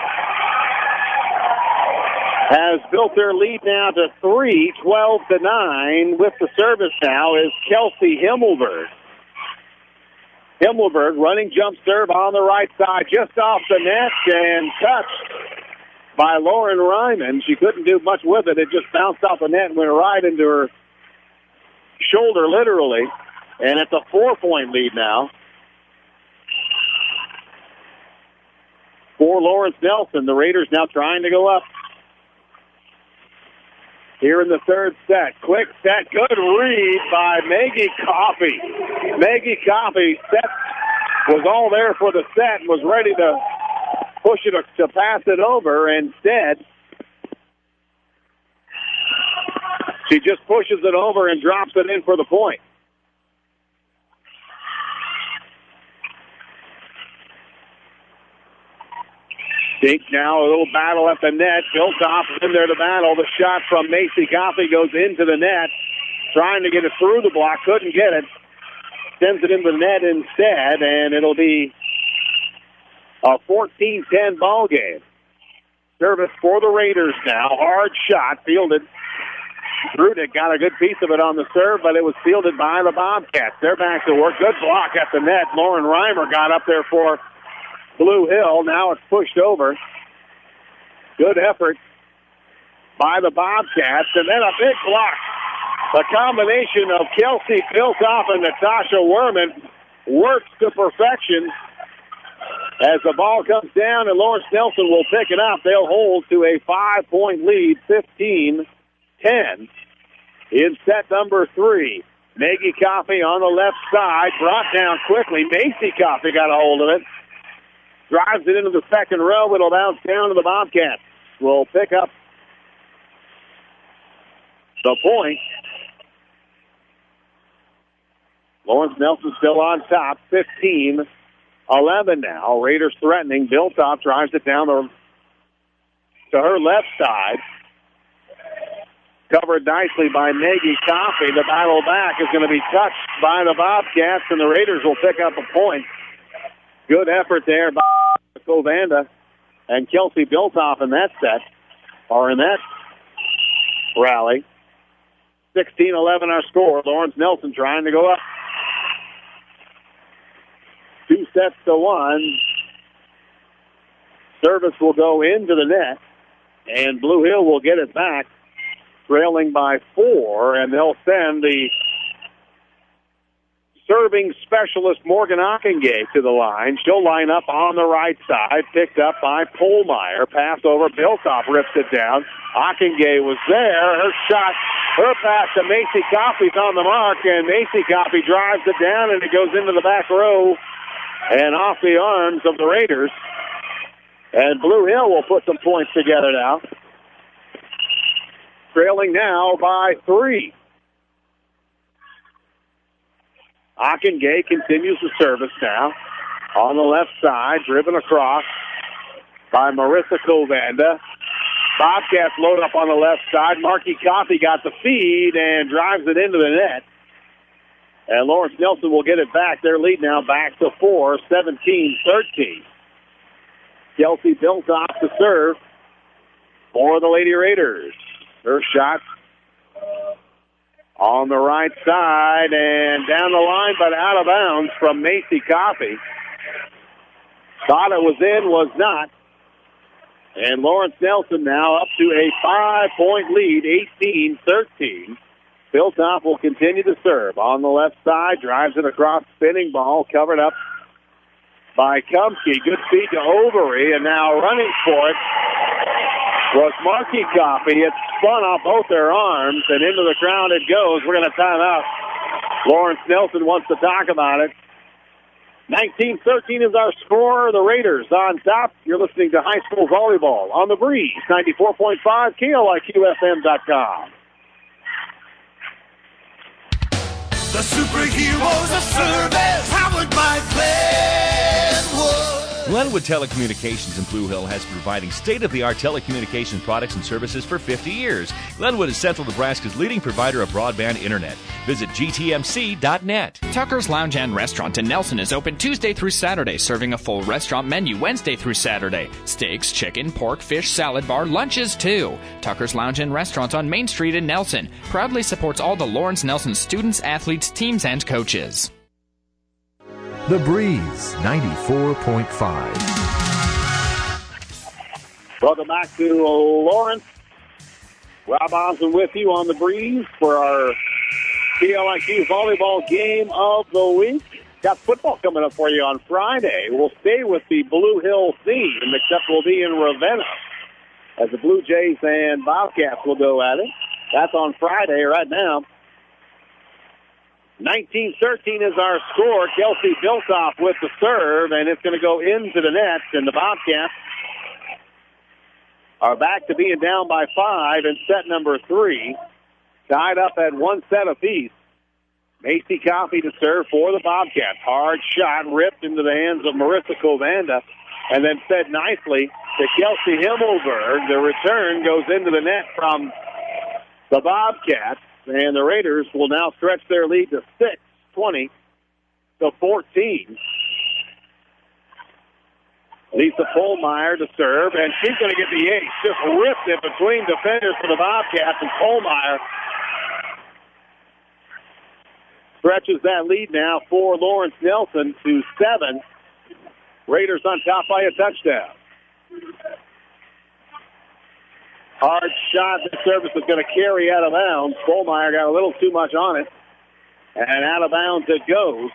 has built their lead now to 3, 12-9. With the service now is Kelsey Himmelberg. Himmelberg running jump serve on the right side, just off the net and touched by Lauren Ryman. She couldn't do much with it. It just bounced off the net and went right into her shoulder, literally, and it's a 4-point lead now for Lawrence Nelson. The Raiders now trying to go up here in the third set. Quick set, good read by Maggie Coffey. Maggie Coffey was all there for the set and was ready to push it to pass it over. Instead, she just pushes it over and drops it in for the point. Dink now, a little battle at the net. Biltoff is in there to battle. The shot from Macy Coffey goes into the net. Trying to get it through the block. Couldn't get it. sends it into the net instead, and it'll be a 14-10 ball game. Service for the Raiders now. Hard shot, fielded. Rudick got a good piece of it on the serve, but it was fielded by the Bobcats. They're back to work. Good block at the net. Lauren Reimer got up there for Blue Hill. Now it's pushed over. Good effort by the Bobcats. And then a big block. The combination of Kelsey Biltoff and Natasha Werman works to perfection. As the ball comes down and Lawrence Nelson will pick it up, they'll hold to a 5-point lead, 15-10 in set number 3. Maggie Coffey on the left side, brought down quickly. Macy Coffey got a hold of it. Drives it into the second row. It'll bounce down to the Bobcats. Will pick up the point. Lawrence Nelson still on top, 15-11 now. Raiders threatening. Biltoff drives it down to her left side. Covered nicely by Maggie Coffey. The battle back is going to be touched by the Bobcats, and the Raiders will pick up a point. Good effort there by Covanda and Kelsey Biltoff in that set, or in that rally. 16-11 our score. Lawrence Nelson trying to go up. 2-1. Service will go into the net, and Blue Hill will get it back, trailing by 4, and they'll send the serving specialist Morgan Ockengay to the line. She'll line up on the right side, picked up by Polmeyer. Pass over, Biltoff rips it down. Ockengay was there. Her pass to Macy Coffey's on the mark, and Macy Coffey drives it down, and it goes into the back row and off the arms of the Raiders. And Blue Hill will put some points together now. Trailing now by 3. Ockengay continues the service now. On the left side, driven across by Marissa Covanda. Bobcats load up on the left side. Marky Coffey got the feed and drives it into the net. And Lawrence Nelson will get it back. Their lead now back to 4, 17-13. Kelsey Biltoff to serve for the Lady Raiders. Her shot on the right side and down the line, but out of bounds from Macy Coffey. Thought it was in, was not. And Lawrence Nelson now up to a 5-point lead, 18-13. Biltoff will continue to serve. On the left side, drives it across, spinning ball, covered up by Kumsky. Good feed to Overy, and now running for it was Marky Coffey. It spun off both their arms, and into the crowd it goes. We're going to time out. Lawrence Nelson wants to talk about it. 19-13 is our score. The Raiders on top. You're listening to high school volleyball on the Breeze, 94.5, KLIQFM.com. The superheroes of service, powered by Glenwood. Glenwood Telecommunications in Blue Hill has been providing state-of-the-art telecommunications products and services for 50 years. Glenwood is Central Nebraska's leading provider of broadband internet. Visit gtmc.net. Tucker's Lounge and Restaurant in Nelson is open Tuesday through Saturday, serving a full restaurant menu Wednesday through Saturday. Steaks, chicken, pork, fish, salad bar, lunches too. Tucker's Lounge and Restaurant on Main Street in Nelson proudly supports all the Lawrence Nelson students, athletes, teams, and coaches. The Breeze 94.5. Welcome back to Lawrence. Rob Osmond with you on the Breeze for our KLIQ volleyball game of the week. Got football coming up for you on Friday. We'll stay with the Blue Hill theme, except we'll be in Ravenna as the Blue Jays and Bobcats will go at it. That's on Friday right now. 19-13 is our score. Kelsey Biltoff with the serve, and it's going to go into the net, and the Bobcats are back to being down by 5 in set number 3. Tied up at 1 set apiece. Macy Coffey to serve for the Bobcats. Hard shot ripped into the hands of Marissa Covanda, and then fed nicely to Kelsey Himmelberg. The return goes into the net from the Bobcats. And the Raiders will now stretch their lead to 6, 20-13. 14. Lisa Pohlmeyer to serve, and she's going to get the ace. Just ripped it between defenders for the Bobcats, and Pohlmeyer stretches that lead now for Lawrence Nelson to 7. Raiders on top by a touchdown. Hard shot. The service is going to carry out of bounds. Pohlmeyer got a little too much on it, and out of bounds it goes.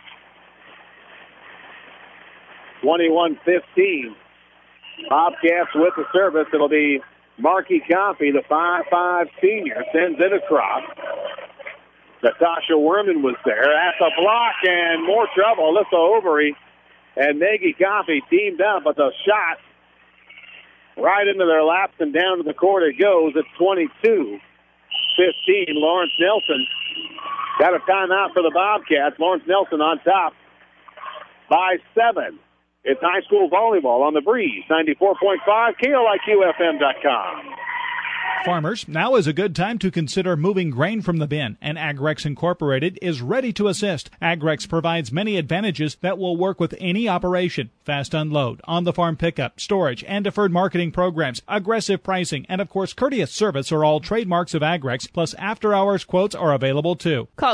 21-15. Bobcats with the service. It'll be Marky Coffey, the 5'5 senior, sends it across. Natasha Werman was there at the block, and more trouble. Alyssa Overy and Maggie Coffey teamed up, but the shot right into their laps and down to the court it goes. It's 22-15. Lawrence Nelson got a timeout for the Bobcats. Lawrence Nelson on top by 7. It's high school volleyball on the Breeze. 94.5, KLIQFM.com. Farmers, now is a good time to consider moving grain from the bin, and Agrex Incorporated is ready to assist. Agrex provides many advantages that will work with any operation. Fast unload, on-the-farm pickup, storage, and deferred marketing programs, aggressive pricing, and of course courteous service are all trademarks of Agrex, plus after-hours quotes are available too. Call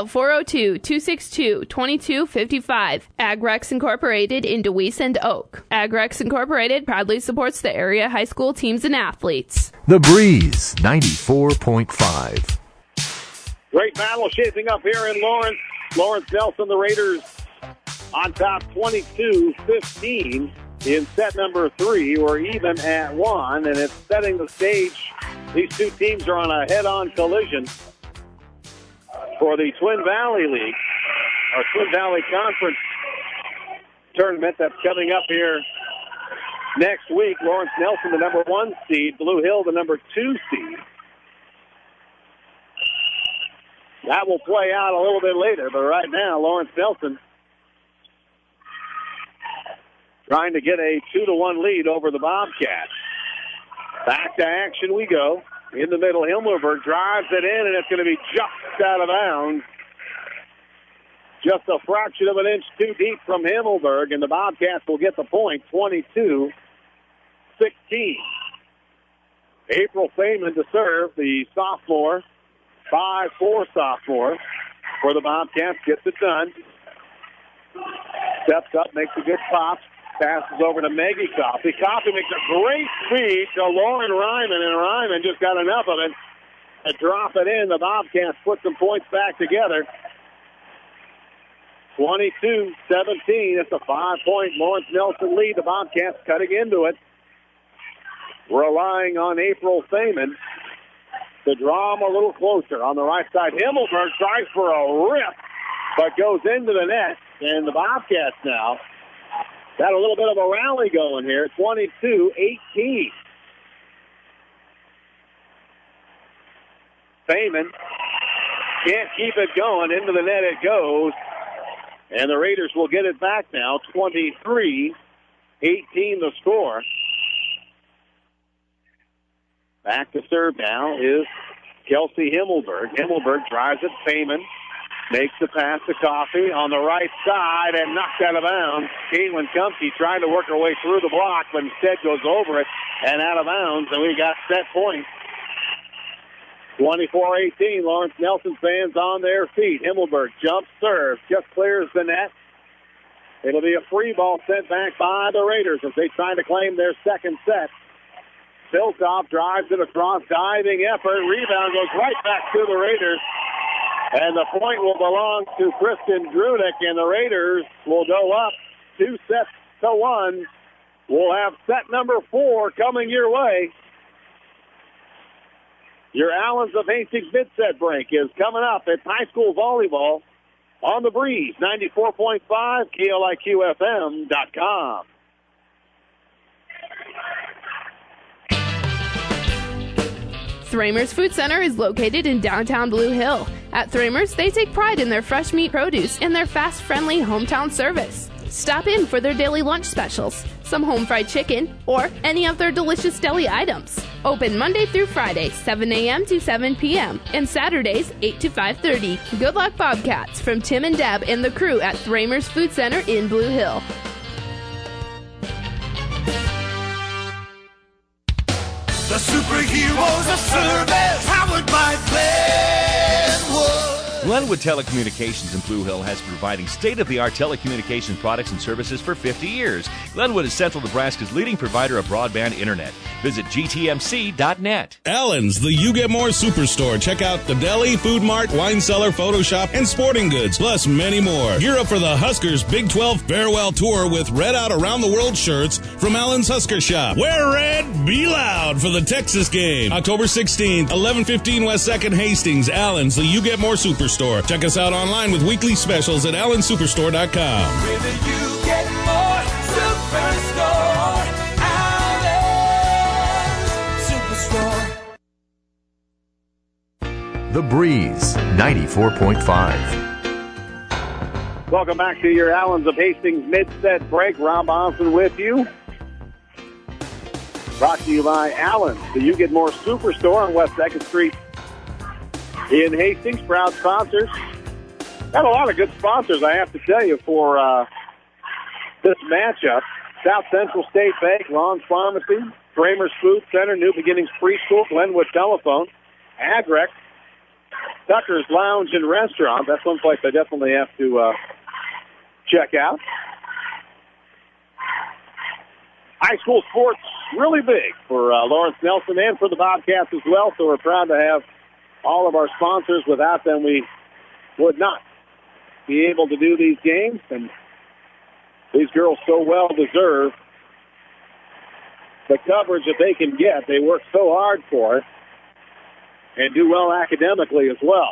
402-262-2255. Agrex Incorporated in DeWeese and Oak. Agrex Incorporated proudly supports the area high school teams and athletes. The Breeze 94.5. Great battle shaping up here in Lawrence. Lawrence Nelson, the Raiders on top 22-15 in set number 3. We're even at 1, and it's setting the stage. These two teams are on a head-on collision for the Twin Valley League, or Twin Valley Conference tournament that's coming up here next week. Lawrence Nelson, the number 1 seed. Blue Hill, the number 2 seed. That will play out a little bit later, but right now, Lawrence Nelson trying to get a 2-1 lead over the Bobcats. Back to action we go. In the middle, Himmelberg drives it in, and it's going to be just out of bounds. Just a fraction of an inch too deep from Himmelberg, and the Bobcats will get the point, 22-16. April Feynman to serve, the sophomore, 5'4" sophomore for the Bobcats, gets it done. Steps up, makes a good pop, passes over to Maggie Coffey. Coffey makes a great feed to Lauren Ryman, and Ryman just got enough of it to drop it in. The Bobcats put some points back together. 22-17. It's a 5-point Lawrence Nelson lead. The Bobcats cutting into it. Relying on April Feynman to draw them a little closer. On the right side, Himmelberg tries for a rip, but goes into the net. And the Bobcats now got a little bit of a rally going here. 22-18. Feynman can't keep it going. Into the net it goes. And the Raiders will get it back now. 23-18 the score. Back to serve now is Kelsey Himmelberg. Himmelberg drives it. Feynman makes the pass to Coffey on the right side and knocked out of bounds. Caitlin Kumpke trying to work her way through the block, but instead goes over it and out of bounds, and we got set point. 24-18, Lawrence Nelson fans on their feet. Himmelberg jump serve, just clears the net. It'll be a free ball sent back by the Raiders as they try to claim their second set. Siltoff drives it across, diving effort. Rebound goes right back to the Raiders. And the point will belong to Kristen Drudick, and the Raiders will go up 2-1. We'll have set number 4 coming your way. Your Allens of Hastings mid-set break is coming up. It's high school volleyball on the Breeze. 94.5, KLIQFM.com. Thramers Food Center is located in downtown Blue Hill. At Thramers, they take pride in their fresh meat produce and their fast, friendly hometown service. Stop in for their daily lunch specials, some home fried chicken, or any of their delicious deli items. Open Monday through Friday, 7 a.m. to 7 p.m., and Saturdays, 8 to 5:30. Good luck, Bobcats, from Tim and Deb and the crew at Thramer's Food Center in Blue Hill. The superheroes of service, powered by Glenwood. Glenwood Telecommunications in Blue Hill has been providing state-of-the-art telecommunications products and services for 50 years. Glenwood is Central Nebraska's leading provider of broadband internet. Visit gtmc.net. Allen's, the You Get More Superstore. Check out the deli, food mart, wine cellar, photo shop, and sporting goods, plus many more. Gear up for the Huskers Big 12 Farewell Tour with Red Out Around the World shirts from Allen's Husker Shop. Wear red, be loud for the Texas game. October 16th, 1115 West 2nd Hastings. Allen's, the You Get More Superstore. Check us out online with weekly specials at allensuperstore.com. With the You Get More Superstore, Allen's Superstore. The Breeze 94.5. Welcome back to your Allen's of Hastings mid-set break. Rob Osmond with you. Brought to you by Allen's, the You Get More Superstore on West 2nd Street in Hastings. Proud sponsors. Got a lot of good sponsors, I have to tell you, for this matchup. South Central State Bank, Ron's Pharmacy, Kramer's Food Center, New Beginnings Preschool, Glenwood Telephone, Agrex, Tucker's Lounge and Restaurant. That's one place I definitely have to check out. High school sports really big for Lawrence Nelson and for the Bobcats as well, so we're proud to have all of our sponsors. Without them, we would not be able to do these games, and these girls so well deserve the coverage that they can get. They work so hard for it and do well academically as well.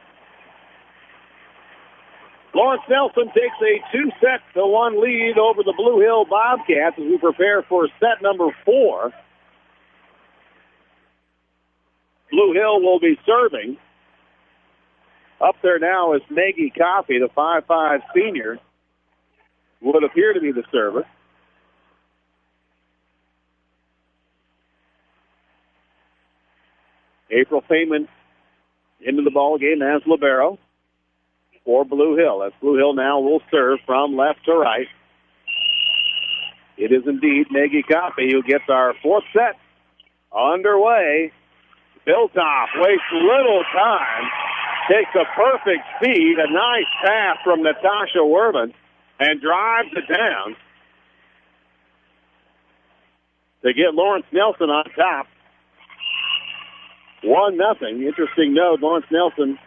Lawrence Nelson takes a 2-1 lead over the Blue Hill Bobcats as we prepare for set number 4. Blue Hill will be serving. Up there now is Maggie Coffey, the 5'5 senior, would appear to be the server. April Feynman into the ball game as libero for Blue Hill. As Blue Hill now will serve from left to right. It is indeed Maggie Coffey who gets our 4th set underway. Biltoff wastes little time, takes a perfect feed, a nice pass from Natasha Werman, and drives it down to get Lawrence Nelson on top. 1-0. Interesting note, Lawrence Nelson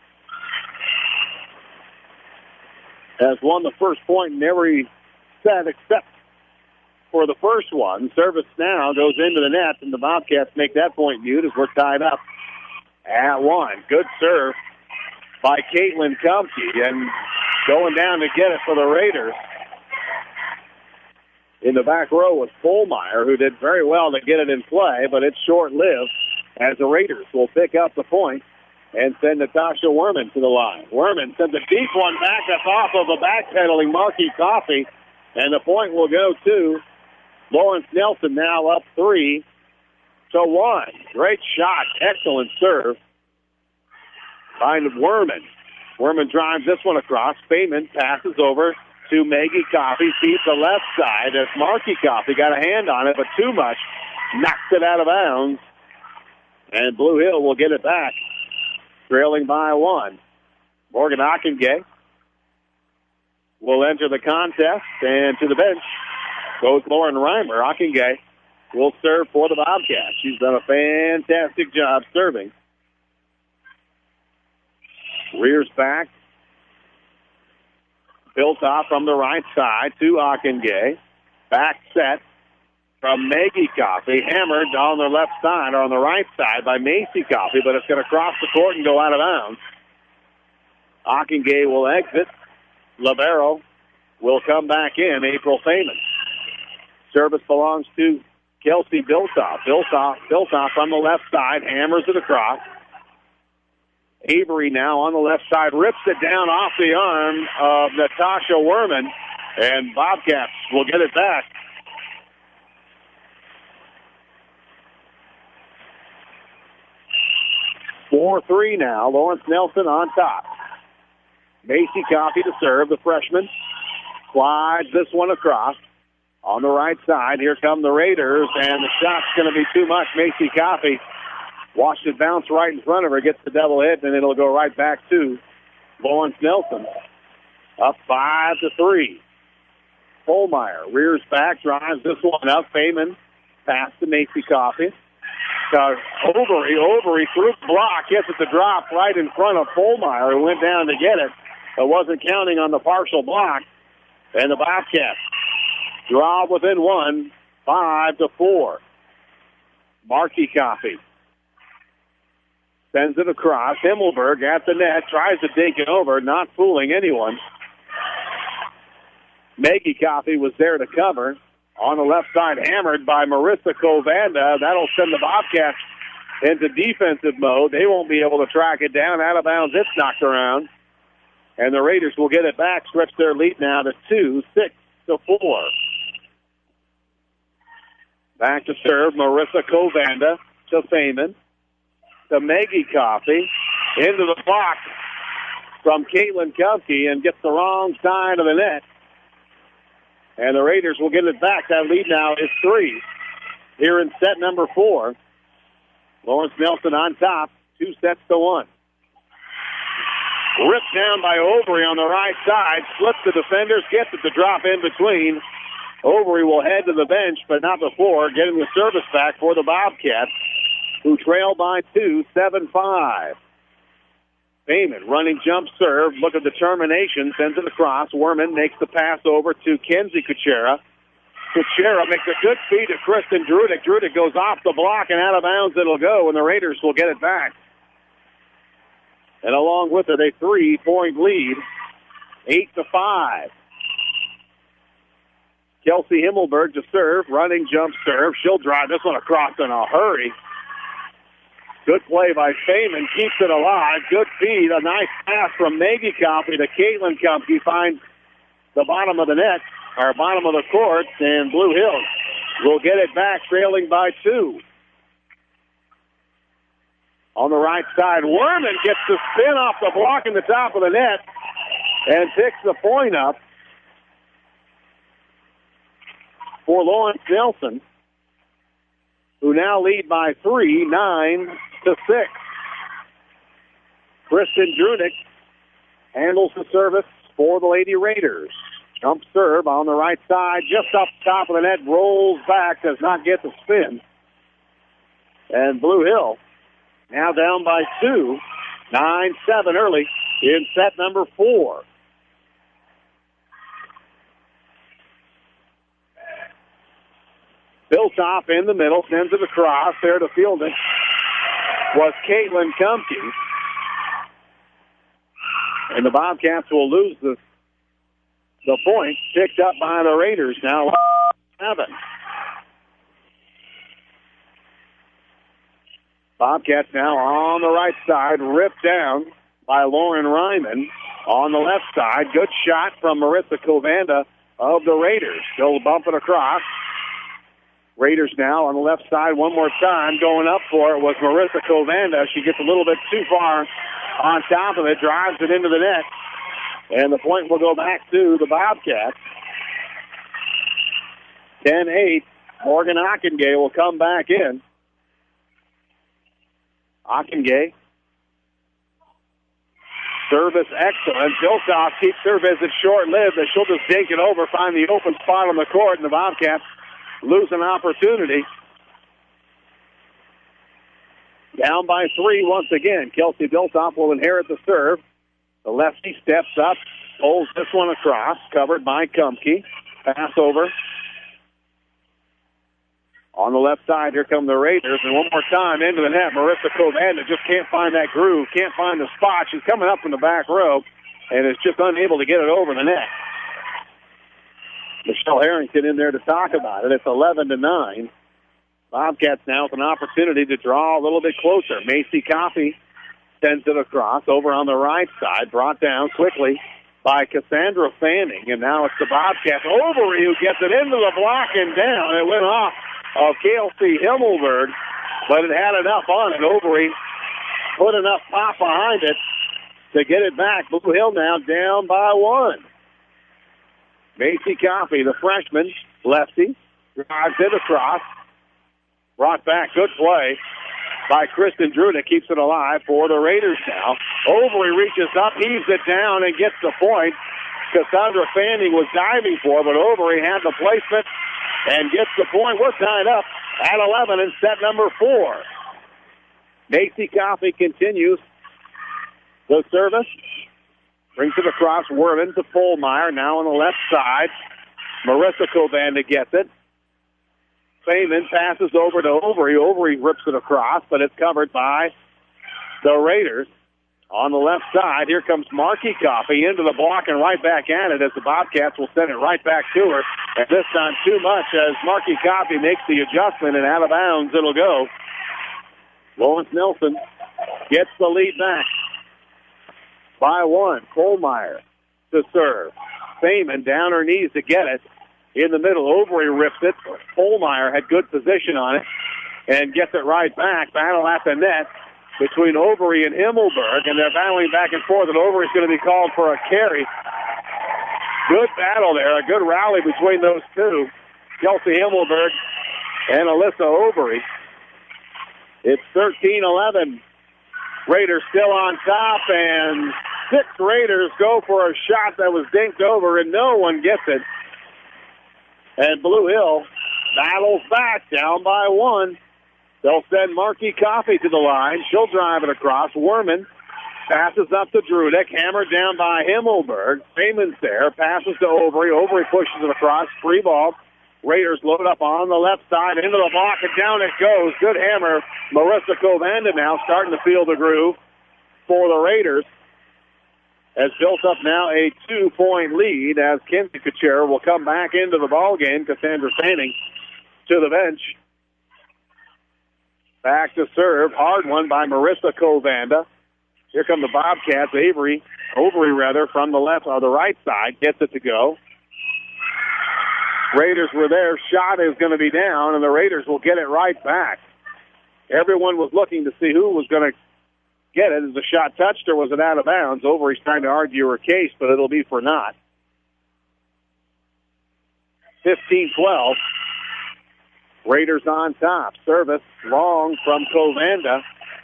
has won the first point in every set except for the first one. Service now goes into the net, and the Bobcats make that point viewed as we're tied up at 1. Good serve by Caitlin Kumpke, and going down to get it for the Raiders. In the back row was Fullmeyer, who did very well to get it in play, but it's short-lived as the Raiders will pick up the point and send Natasha Werman to the line. Werman sends a deep one back. That's off of a backpedaling Marky Coffey, and the point will go to Lawrence Nelson, now up 3-1. Great shot. Excellent serve by Werman. Werman drives this one across. Feynman passes over to Maggie Coffey. Feeds the left side as Marky Coffey got a hand on it, but too much. Knocks it out of bounds. And Blue Hill will get it back, trailing by 1. Morgan Ockengay will enter the contest, and to the bench goes Lauren Reimer. Ockengay will serve for the Bobcats. She's done a fantastic job serving. Rears back. Biltoff from the right side to Ockengay. Back set from Maggie Coffey. Hammered on the left side, or on the right side, by Macy Coffey, but it's going to cross the court and go out of bounds. Ockengay will exit. Libero will come back in. April Feynman. Service belongs to Kelsey Biltoff. Biltoff on the left side, hammers it across. Avery now on the left side, rips it down off the arm of Natasha Werman, And Bobcats will get it back. (4-3) now. Lawrence Nelson on top. Macy Coffey to serve, the freshman. Slides this one across. On the right side, here come the Raiders, and the shot's going to be too much. Macy Coffey watched it bounce right in front of her, gets the double hit, and it'll go right back to Lawrence Nelson. Up 5-3. Fulmeyer rears back, drives this one up. Feynman pass to Macy Coffey. Overy through the block, gets it to drop right in front of Fulmeyer, who went down to get it, but wasn't counting on the partial block. And the Bobcats draw within one, 5-4. Markey Coffey sends it across. Himmelberg at the net, tries to dig it over, not fooling anyone. Maggie Coffey was there to cover. On the left side, hammered by Marissa Covanda. That'll send the Bobcats into defensive mode. They won't be able to track it down. Out of bounds, it's knocked around. And the Raiders will get it back, stretch their lead now to 6-4. Back to serve, Marissa Covanda to Feynman. To Maggie Coffey. Into the box from Caitlin Kupke and gets the wrong side of the net. And the Raiders will get it back. That lead now is 3 here in set number 4. Lawrence Nelson on top, 2-1. Ripped down by Overy on the right side, slips the defenders, gets it to drop in between. Overy will head to the bench, but not before getting the service back for the Bobcats, who trail by 2, 7-5. Feynman running jump serve, look at determination, sends it across. Werman makes the pass over to Kenzie Kuchera. Kuchera makes a good feed to Kristen Drudick. Drudick goes off the block and out of bounds it'll go, and the Raiders will get it back. And along with it, a 3-point lead, 8-5. Kelsey Himmelberg to serve, running jump serve. She'll drive this one across in a hurry. Good play by Feynman, keeps it alive. Good feed, a nice pass from Maggie Coffey to Caitlin Kupke. Finds the bottom of the net, or bottom of the court, and Blue Hills will get it back, trailing by 2. On the right side, Werman gets the spin off the block in the top of the net and picks the point up for Lawrence Nelson, who now lead by 3, 9-6. Kristen Drudick handles the service for the Lady Raiders. Jump serve on the right side, just up top of the net, rolls back, does not get the spin. And Blue Hill now down by 2, 9-7 early in set number 4. Biltoff in the middle, sends it across. There to field it was Caitlin Kupke. And the Bobcats will lose the point, picked up by the Raiders now. 7. Bobcats now on the right side, ripped down by Lauren Ryman. On the left side, good shot from Marissa Covanda of the Raiders. She'll bump it across. Raiders now on the left side one more time. Going up for it was Marissa Covanda. She gets a little bit too far on top of it, drives it into the net, and the point will go back to the Bobcats. 10-8. Morgan Ockengay will come back in. Ockengay. Service excellent. Biltoff keeps her visit short-lived, but she'll just take it over, find the open spot on the court, and the Bobcats lose an opportunity. Down by 3 once again. Kelsey Biltoff will inherit the serve. The lefty steps up, pulls this one across, covered by Kupke. Pass over. On the left side, here come the Raiders, and one more time into the net. Marissa Covanda just can't find that groove, can't find the spot. She's coming up from the back row, and is just unable to get it over the net. Michelle Harrington in there to talk about it. It's 11-9. Bobcats now with an opportunity to draw a little bit closer. Macy Coffey sends it across over on the right side, brought down quickly by Cassandra Fanning, and now it's the Bobcats. Overy who gets it into the block and down. It went off of Kelsey Himmelberg, but it had enough on it. Overy put enough pop behind it to get it back. Blue Hill now down by 1. Macy Coffey, the freshman, lefty, drives it across. Brought back, good play by Kristen Drew that keeps it alive for the Raiders now. Overy reaches up, heaves it down, and gets the point. Cassandra Fanning was diving for, but Overy had the placement and gets the point. We're tied up at 11 in set number 4. Macy Coffey continues the service. Brings it across Werman to Fullmeyer, now on the left side. Marissa Covanda gets it. Feynman passes over to Overy. Overy rips it across, but it's covered by the Raiders. On the left side, here comes Marky Coffey into the block and right back at it as the Bobcats will send it right back to her. And this time too much as Marky Coffey makes the adjustment and out of bounds it'll go. Lawrence Nelson gets the lead back by 1. Fullmeyer to serve. Feynman down her knees to get it. In the middle, Overy rips it. Fullmeyer had good position on it and gets it right back. Battle at the net between Overy and Himmelberg, and they're battling back and forth, and Overy's going to be called for a carry. Good battle there, a good rally between those two, Kelsey Himmelberg and Alyssa Overy. It's 13-11. Raiders still on top, and 6 Raiders go for a shot that was dinked over, and no one gets it. And Blue Hill battles back, down by 1. They'll send Marky Coffey to the line. She'll drive it across. Werman passes up to Drudek, hammered down by Himmelberg. Feynman's there, passes to Overy. Overy pushes it across. Free ball. Raiders load up on the left side, into the block, and down it goes. Good hammer. Marissa Covanda now starting to feel the groove for the Raiders. Has built up now a 2-point lead as Kenzie Kuchera will come back into the ballgame. Cassandra Fanning to the bench. Back to serve. Hard one by Marissa Covanda. Here come the Bobcats. Overy from the left or the right side gets it to go. Raiders were there. Shot is going to be down, and the Raiders will get it right back. Everyone was looking to see who was going to get it. Is the shot touched or was it out of bounds? Overy's trying to argue her case, but it'll be for naught. 15-12. Raiders on top. Service long from Covanda.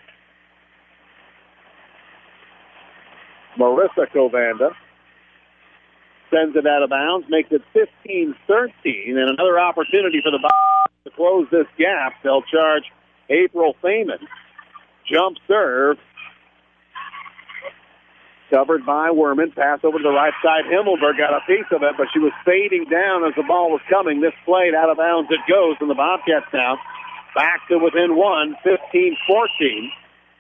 Marissa Covanda sends it out of bounds, makes it 15-13, and another opportunity for the Bucks to close this gap. They'll charge April Feynman. Jump serve. Covered by Werman. Pass over to the right side. Himmelberg got a piece of it, but she was fading down as the ball was coming. This played out of bounds it goes, and the Bobcats now back to within 1, 15-14.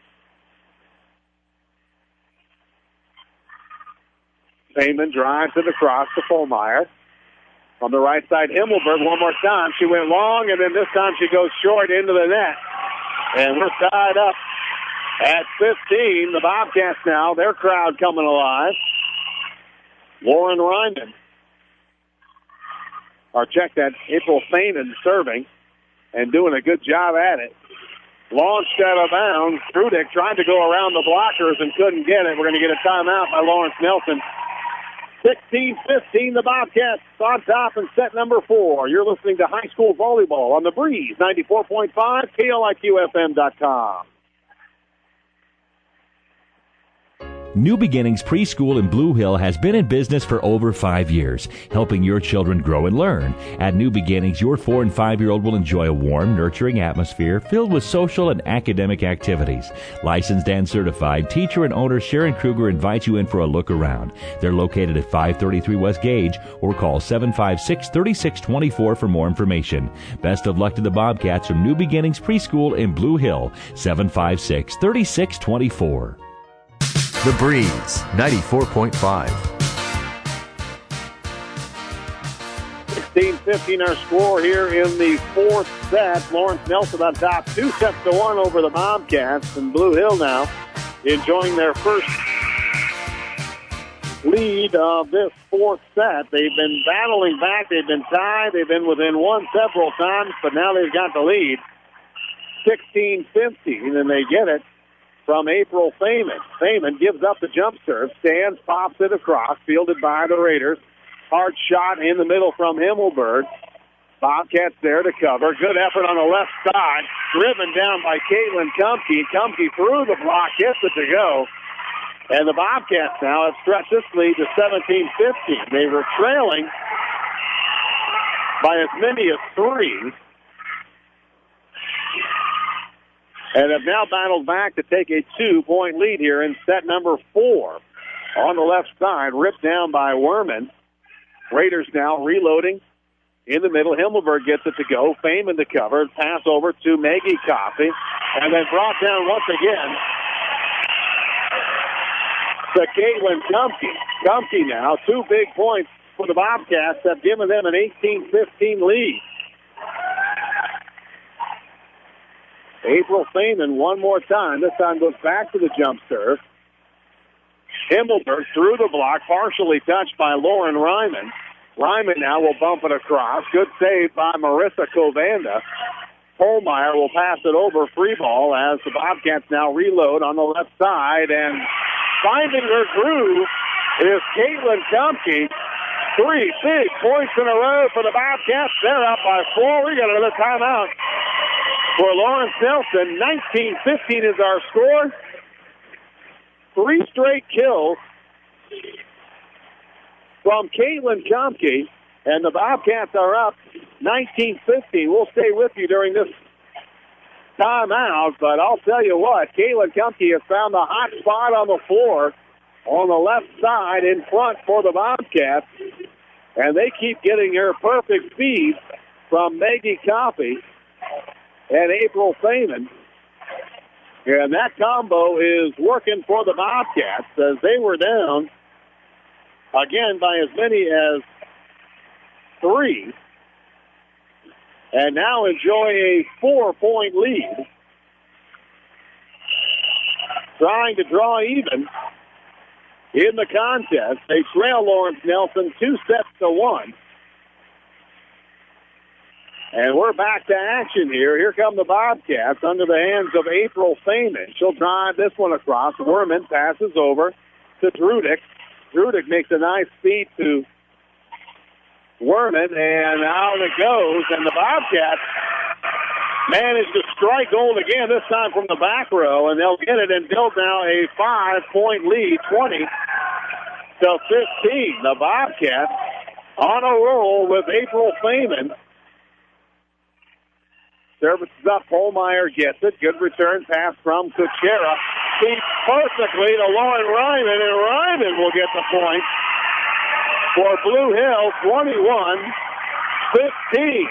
Feynman drives it across to Fullmeyer. On the right side, Himmelberg one more time. She went long, and then this time she goes short into the net. And we're tied up at 15. The Bobcats now, their crowd coming alive. Lauren Ryman. Or check that, April Feynman serving and doing a good job at it. Launched out of bounds. Drudek tried to go around the blockers and couldn't get it. We're going to get a timeout by Lawrence Nelson. 16-15, the Bobcats on top in set number 4. You're listening to high school volleyball on the Breeze, 94.5, KLIQFM.com. New Beginnings Preschool in Blue Hill has been in business for over 5 years, helping your children grow and learn. At New Beginnings, your 4- and 5-year-old will enjoy a warm, nurturing atmosphere filled with social and academic activities. Licensed and certified, teacher and owner Sharon Kruger invites you in for a look around. They're located at 533 West Gage, or call 756-3624 for more information. Best of luck to the Bobcats from New Beginnings Preschool in Blue Hill, 756-3624. The Breeze, 94.5. 16-15 our score here in the 4th set. Lawrence Nelson on top, 2-1 over the Bobcats. And Blue Hill now enjoying their first lead of this fourth set. They've been battling back. They've been tied. They've been within one several times, but now they've got the lead. 16-15, and they get it from April Feynman. Feynman gives up the jump serve, stands, pops it across, fielded by the Raiders. Hard shot in the middle from Himmelberg. Bobcats there to cover. Good effort on the left side. Driven down by Caitlin Kumke. Kumke through the block, gets it to go. And the Bobcats now have stretched this lead to 17-15. They were trailing by as many as 3. And have now battled back to take a 2-point lead here in set number 4. On the left side, ripped down by Werman. Raiders now reloading in the middle. Himmelberg gets it to go. Feynman to cover. Pass over to Maggie Coffey. And then brought down once again to Caitlin Kumke. Kumke now, 2 big points for the Bobcats have given them an 18-15 lead. April Feynman one more time. This time goes back to the jump serve. Himmelberg through the block, partially touched by Lauren Ryman. Ryman now will bump it across. Good save by Marissa Covanda. Holmeyer will pass it over. Free ball as the Bobcats now reload on the left side. And finding her groove is Caitlin Kumke. 3 big points in a row for the Bobcats. They're up by 4. We got another timeout for Lawrence Nelson. 19-15 is our score. 3 straight kills from Caitlin Kumke, and the Bobcats are up 19-15. We'll stay with you during this timeout, but I'll tell you what, Caitlin Kumke has found the hot spot on the floor on the left side in front for the Bobcats, and they keep getting her perfect feed from Maggie Coffey and April Feynman. And that combo is working for the Bobcats as they were down, again, by as many as 3. And now enjoy a 4-point lead. Trying to draw even in the contest. They trail Lawrence Nelson 2-1. And we're back to action here. Here come the Bobcats under the hands of April Feynman. She'll drive this one across. Werman passes over to Drudick. Drudick makes a nice feed to Werman, and out it goes. And the Bobcats manage to strike gold again, this time from the back row, and they'll get it and build now a 5-point lead, 20-15. The Bobcats on a roll with April Feynman. Service is up. Holmeyer gets it. Good return pass from Kuchera. Feeds perfectly to Lauren Ryman, and Ryman will get the point for Blue Hill, 21-15.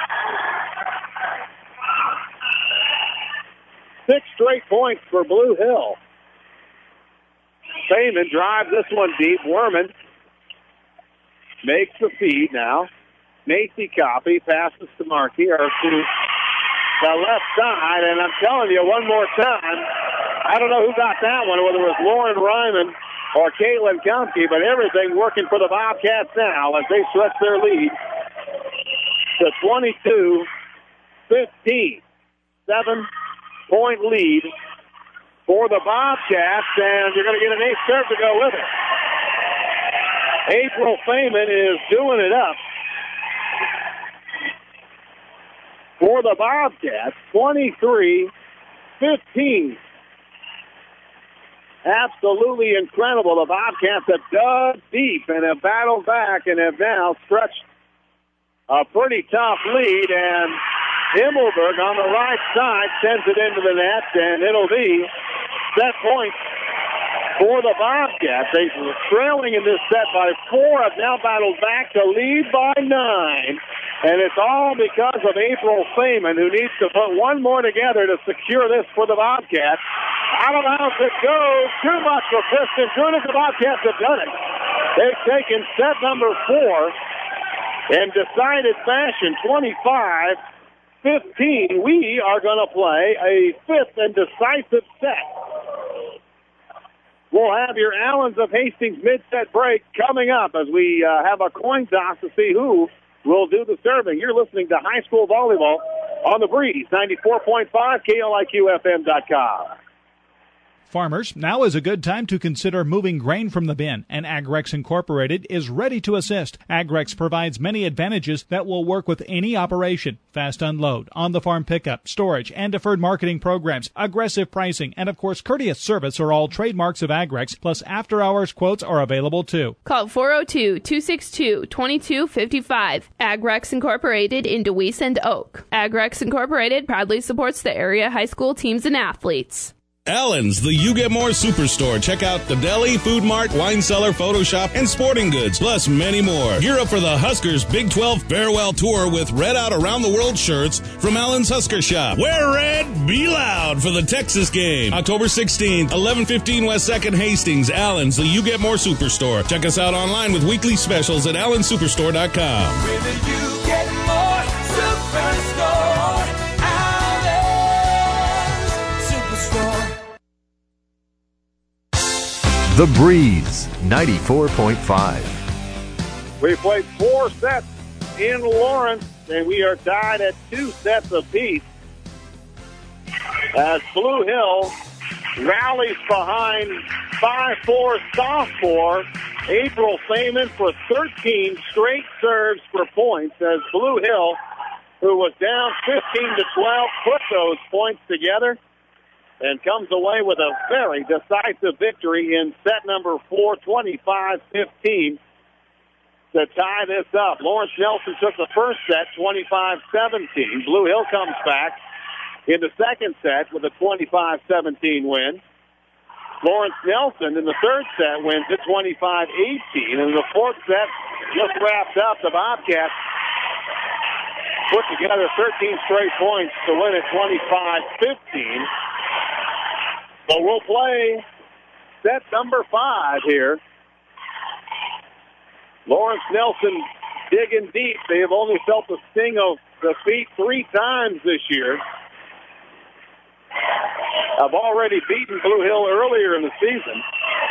6 straight points for Blue Hill. Feynman drives this one deep. Werman makes the feed now. Macy Coffey passes to Markey, or to the left side, and I'm telling you one more time, I don't know who got that one, whether it was Lauren Ryman or Caitlin Kumke, but everything working for the Bobcats now as they stretch their lead to 22-15. 7-point lead for the Bobcats, and you're going to get an ace serve to go with it. April Feynman is doing it up for the Bobcats, 23-15. Absolutely incredible. The Bobcats have dug deep and have battled back and have now stretched a pretty tough lead. And Himmelberg on the right side sends it into the net, and it'll be set point for the Bobcats. They were trailing in this set by 4, have now battled back to lead by 9. And it's all because of April Feynman, who needs to put one more together to secure this for the Bobcats. Out of bounds it goes. Too much for Kristen Drudick. The Bobcats have done it. They've taken set number 4 in decided fashion, 25-15. We are going to play a 5th and decisive set. We'll have your Allens of Hastings mid-set break coming up as we have a coin toss to see who will do the serving. You're listening to high school volleyball on the Breeze, 94.5, KLIQFM.com. Farmers, now is a good time to consider moving grain from the bin, and Agrex Incorporated is ready to assist. Agrex provides many advantages that will work with any operation. Fast unload, on-the-farm pickup, storage, and deferred marketing programs, aggressive pricing, and of course courteous service are all trademarks of Agrex, plus after-hours quotes are available too. Call 402-262-2255. Agrex Incorporated in DeWeese and Oak. Agrex Incorporated proudly supports the area high school teams and athletes. Allen's, the You Get More Superstore. Check out the deli, food mart, wine cellar, photo shop, and sporting goods, plus many more. Gear up for the Huskers Big 12 Farewell Tour with Red Out Around the World shirts from Allen's Husker Shop. Wear red, be loud for the Texas game. October 16th, 1115 West 2nd Hastings. Allen's, the You Get More Superstore. Check us out online with weekly specials at allensuperstore.com. With the You Get More Superstore. The Breeze, 94.5. We played 4 sets in Lawrence, and we are tied at 2 sets apiece as Blue Hill rallies behind 5'4" sophomore April Thaman for 13 straight serves for points as Blue Hill, who was down 15-12, put those points together and comes away with a very decisive victory in set number 4, 25-15, to tie this up. Lawrence Nelson took the first set, 25-17. Blue Hill comes back in the second set with a 25-17 win. Lawrence Nelson in the third set wins at 25-18. And the fourth set just wrapped up. The Bobcats put together 13 straight points to win at 25-15. So we'll play set number 5 here. Lawrence Nelson digging deep. They have only felt the sting of defeat 3 times this year. Have already beaten Blue Hill earlier in the season.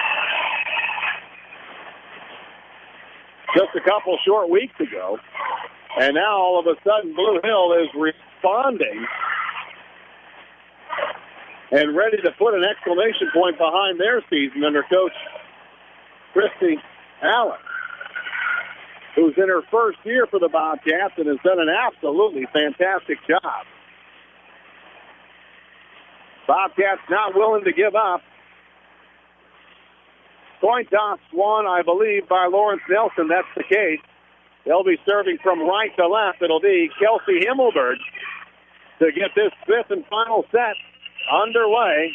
Just a couple short weeks ago. And now all of a sudden Blue Hill is responding and ready to put an exclamation point behind their season under Coach Christy Allen, who's in her first year for the Bobcats and has done an absolutely fantastic job. Bobcats not willing to give up. Coin toss won, I believe, by Lawrence Nelson. That's the case. They'll be serving from right to left. It'll be Kelsey Himmelberg to get this 5th and final set underway.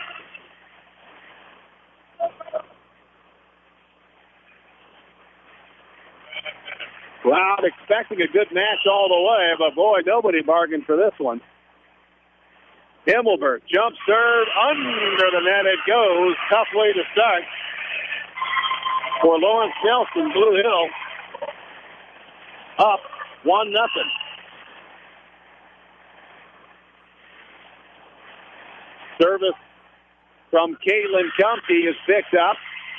Crowd expecting a good match all the way, but boy, nobody bargained for this one. Himmelberg, jump serve, under the net it goes. Tough way to start for Lawrence Nelson. Blue Hill up 1-0. Service from Caitlin Kumpke is picked up.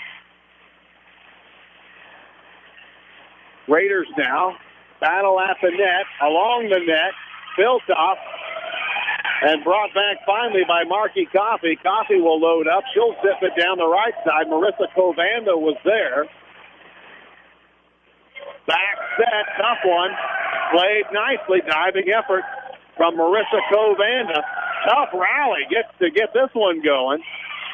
Raiders now battle at the net, along the net, built off, and brought back finally by Marky Coffey. Coffey will load up. She'll zip it down the right side. Marissa Covanda was there. Back set, tough one. Played nicely, diving effort from Marissa Covanda. Tough rally gets to get this one going.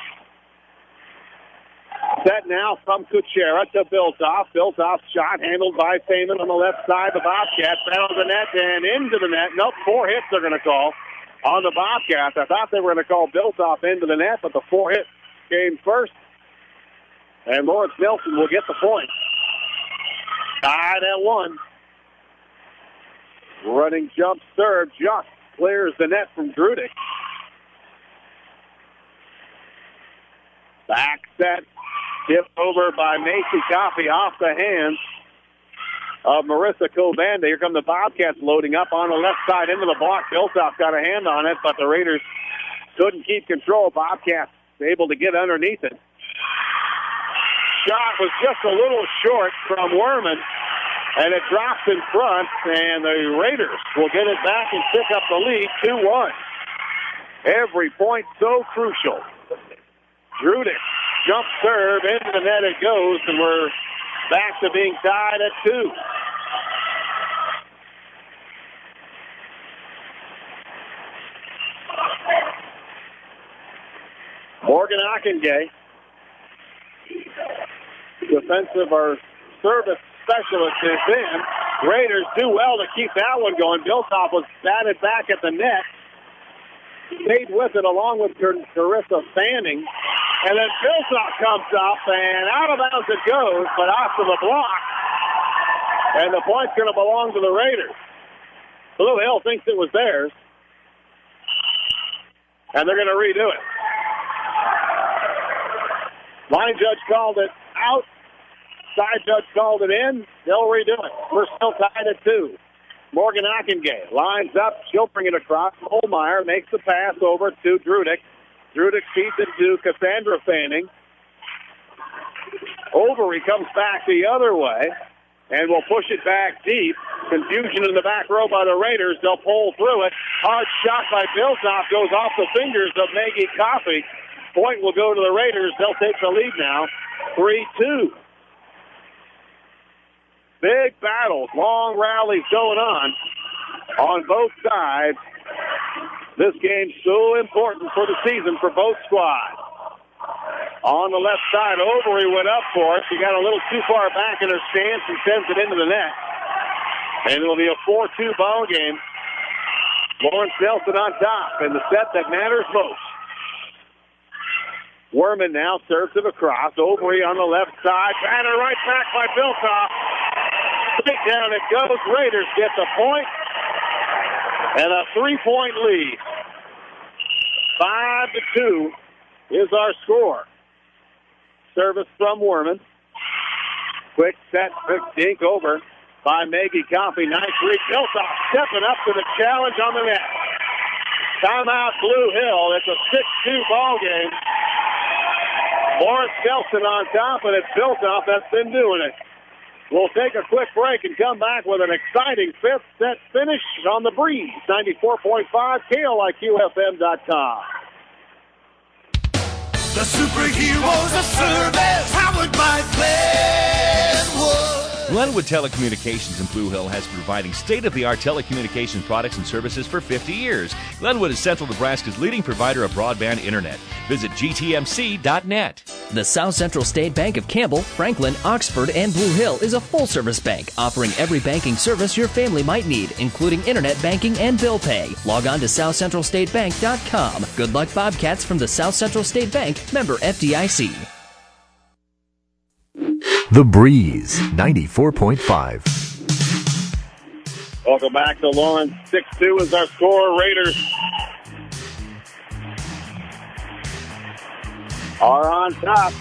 Set now from Kuchera to Biltoff. Biltoff's shot handled by Thaman on the left side. The Bobcats out of the net and into the net. Nope, 4 hits they're going to call on the Bobcats. I thought they were going to call Biltoff into the net, but the 4 hits came first. And Lawrence Nelson will get the point. Tied at 1. Running jump serve just clears the net from Drudick. Back set. Tipped over by Macy Coffey off the hands of Marissa Covanda. Here come the Bobcats loading up on the left side into the block. Biltoff got a hand on it, but the Raiders couldn't keep control. Bobcats able to get underneath it. shot was just a little short from Werman, and it drops in front, and the Raiders will get it back and pick up the lead 2-1. Every point so crucial. Drudick, jump serve, into the net it goes, and we're back to being tied at 2. Morgan Ockengay, defensive or service specialist, is in. Raiders do well to keep that one going. Biltoff was batted back at the net. Stayed with it along with Carissa Fanning. And then Biltoff comes up, and out of bounds it goes, but off to the block. And the point's going to belong to the Raiders. Blue Hill thinks it was theirs. And they're going to redo it. Line judge called it out. Side judge called it in. They'll redo it. We're still tied at 2. Morgan Ockengay lines up. She'll bring it across. Holmeyer makes the pass over to Drudick. Drudick feeds it to Cassandra Fanning. Overy comes back the other way and will push it back deep. Confusion in the back row by the Raiders. They'll pull through it. Hard shot by Biltoff goes off the fingers of Maggie Coffey. Point will go to the Raiders. They'll take the lead now, 3-2. Big battles, long rallies going on both sides. This game's so important for the season for both squads. On the left side, Overy went up for it. She got a little too far back in her stance and sends it into the net. And it'll be a 4-2 ball game. Lawrence Nelson on top in the set that matters most. Werman now serves it across. Overy on the left side. Batter right back by Biltoff. Straight down it goes. Raiders get the point. And a 3-point lead. 5-2 is our score. Service from Werman. Quick set, quick dink over by Maggie Coffey. Nice reach. Biltoff stepping up to the challenge on the net. Timeout Blue Hill. It's a 6-2 ball game. Lawrence Nelson on top, and it's Biltoff that's been doing it. We'll take a quick break and come back with an exciting fifth set finish on the Breeze. 94.5 KLIQFM.com. The superheroes of service, powered by Glenwood. Glenwood Telecommunications in Blue Hill has been providing state-of-the-art telecommunications products and services for 50 years. Glenwood is Central Nebraska's leading provider of broadband internet. Visit gtmc.net. The South Central State Bank of Campbell, Franklin, Oxford, and Blue Hill is a full-service bank offering every banking service your family might need, including internet banking and bill pay. Log on to southcentralstatebank.com. Good luck, Bobcats, from the South Central State Bank, member FDIC. The Breeze, 94.5. Welcome back to Lawrence. 6-2 is our score. Raiders are on top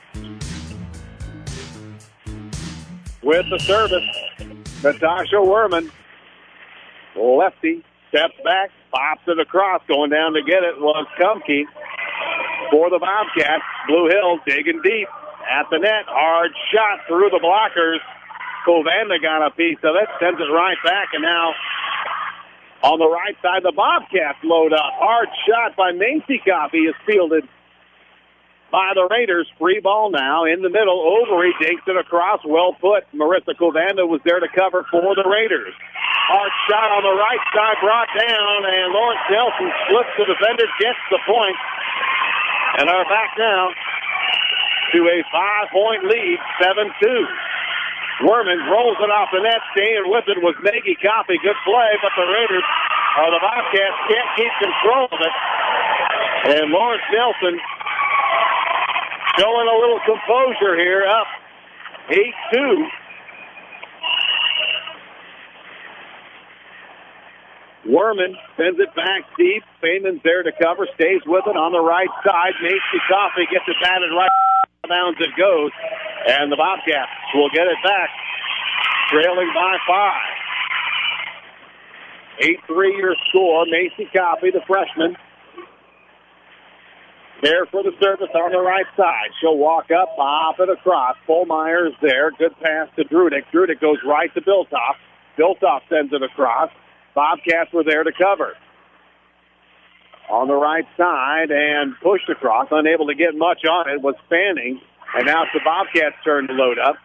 with the service. Natasha Werman, lefty, steps back, pops it across. Going down to get it was Kumke for the Bobcats. Blue Hill digging deep at the net. Hard shot through the blockers. Covanda got a piece of it, sends it right back, and now on the right side, the Bobcats load up. Hard shot by Macy Coffey is fielded by the Raiders. Free ball now in the middle. Overy dinks it across. Well put. Marissa Covanda was there to cover for the Raiders. Hard shot on the right side brought down, and Lawrence Nelson slips the defender, gets the point, and are back now to a 5-point lead, 7-2. Werman rolls it off the net. Staying with it was Maggie Coffey. Good play, but the Raiders, or the Bobcats, can't keep control of it. And Lawrence Nelson showing a little composure here, up 8-2. Werman sends it back deep. Feynman's there to cover, stays with it on the right side. Macy Coffey gets it batted right bounds it goes, and the Bobcats will get it back, trailing by 5. 8-3 your score. Macy Coffey, the freshman, There for the service on the right side. She'll walk up, pop it across. Polmeyer's there. Good pass to Drudick. Drudick goes right to Biltoff. Biltoff sends it across. Bobcats were there to cover. On the right side and pushed across. Unable to get much on it was Fanning. And now it's the Bobcats' turn to load up.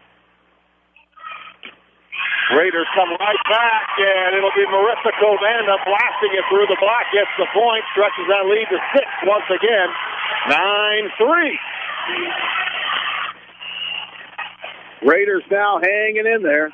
Raiders come right back, and it'll be Marissa Covanda blasting it through the block, gets the point, stretches that lead to 6 once again. 9-3. Raiders now hanging in there.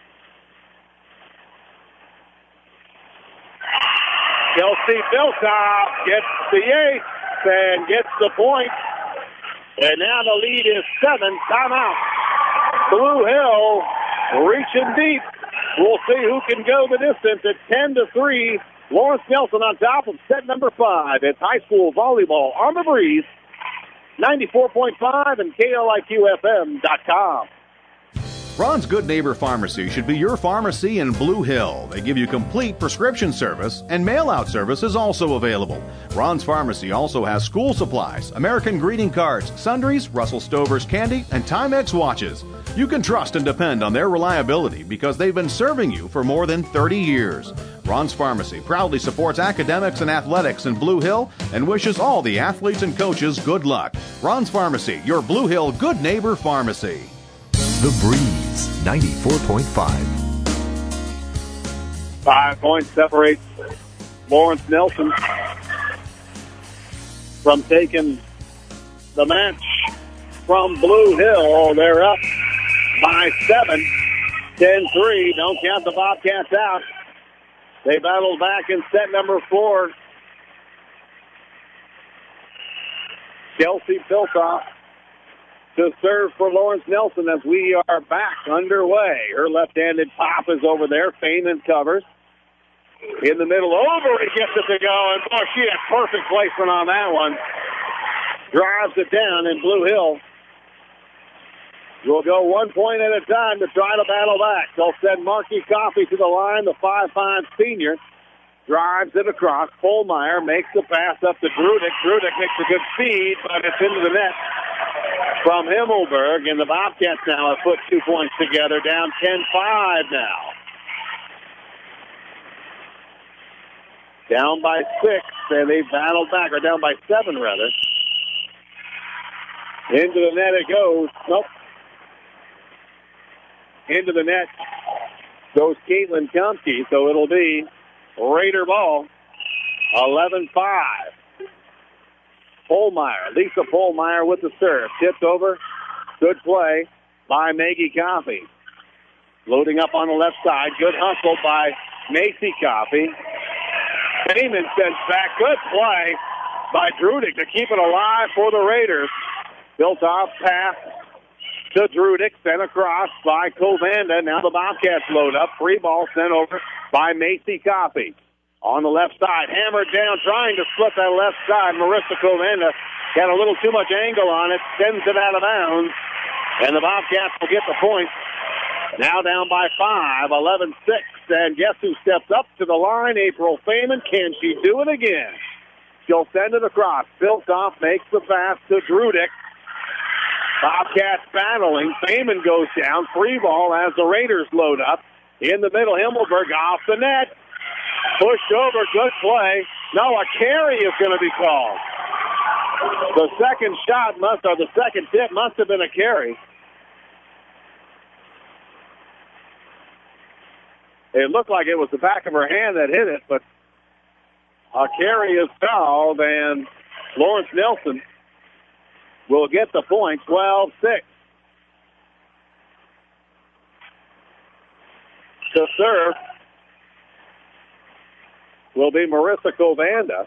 Kelsey Biltoff gets the ace and gets the point. And now the lead is 7. Timeout. Blue Hill reaching deep. We'll see who can go the distance at 10-3. Lawrence Nelson on top of set number 5. It's high school volleyball on the breeze. 94.5 and KLIQFM.com. Ron's Good Neighbor Pharmacy should be your pharmacy in Blue Hill. They give you complete prescription service, and mail-out service is also available. Ron's Pharmacy also has school supplies, American greeting cards, sundries, Russell Stover's candy, and Timex watches. You can trust and depend on their reliability because they've been serving you for more than 30 years. Ron's Pharmacy proudly supports academics and athletics in Blue Hill and wishes all the athletes and coaches good luck. Ron's Pharmacy, your Blue Hill Good Neighbor Pharmacy. The Breeze, 94.5. 5 points separates Lawrence Nelson from taking the match from Blue Hill. They're up by 7, 10-3. Don't count the Bobcats out. They battled back in set number 4. Kelsey Biltoff to serve for Lawrence Nelson as we are back underway. Her left-handed pop is over there. Feynman covers. In the middle, over, he gets it to go, and boy, she had perfect placement on that one. Drives it down, and Blue Hill will go 1 point at a time to try to battle back. They'll send Marky Coffey to the line, the 5'5" senior. Drives it across. Polmeyer makes the pass up to Drudick. Drudick makes a good feed, but it's into the net from Himmelberg, and the Bobcats now have put 2 points together, down 10-5 now. Down by 6, and they battled back, or down by 7, rather. Into the net it goes. Nope. Into the net goes Caitlin Kumke, so it'll be Raider ball, 11-5. Polmeyer, Lisa Polmeyer with the serve. Tipped over. Good play by Maggie Coffey. Loading up on the left side. Good hustle by Macy Coffey. Feynman sends back. Good play by Drudick to keep it alive for the Raiders. Biltoff pass to Drudick, sent across by Covanda. Now the Bobcats load up. Free ball sent over by Macy Coffey. On the left side, hammered down, trying to split that left side. Marissa Covanda got a little too much angle on it, sends it out of bounds, and the Bobcats will get the point. Now down by 5, 11-6, and guess who steps up to the line? April Feynman. Can she do it again? She'll send it across. Biltoff makes the pass to Drudick. Bobcats battling. Feynman goes down. Free ball as the Raiders load up. In the middle, Himmelberg off the net. Pushed over, good play. No, a carry is going to be called. The second shot the second tip must have been a carry. It looked like it was the back of her hand that hit it, but a carry is fouled, and Lawrence Nelson will get the point, 12-6. To serve will be Marissa Covanda.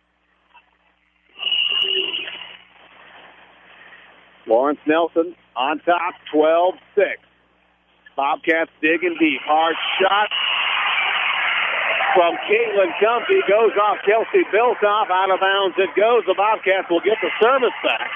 Lawrence Nelson on top, 12-6. Bobcats digging deep. Hard shot from Caitlin Kumke. Goes off Kelsey Biltoff. Out of bounds it goes. The Bobcats will get the service back.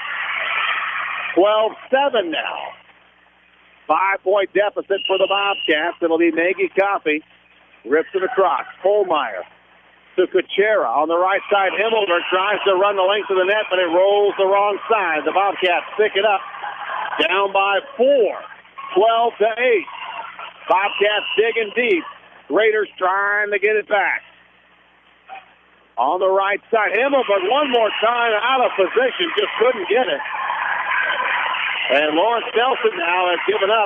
12-7 now. 5-point deficit for the Bobcats. It'll be Maggie Coffey. Rips it across. Polmeyer to Kuchera. On the right side, Himmelberg tries to run the length of the net, but it rolls the wrong side. The Bobcats pick it up. Down by 4, 12-8. Bobcats digging deep. Raiders trying to get it back. On the right side, Himmelberg one more time out of position, just couldn't get it. And Lawrence Nelson now has given up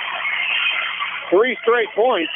3 straight points.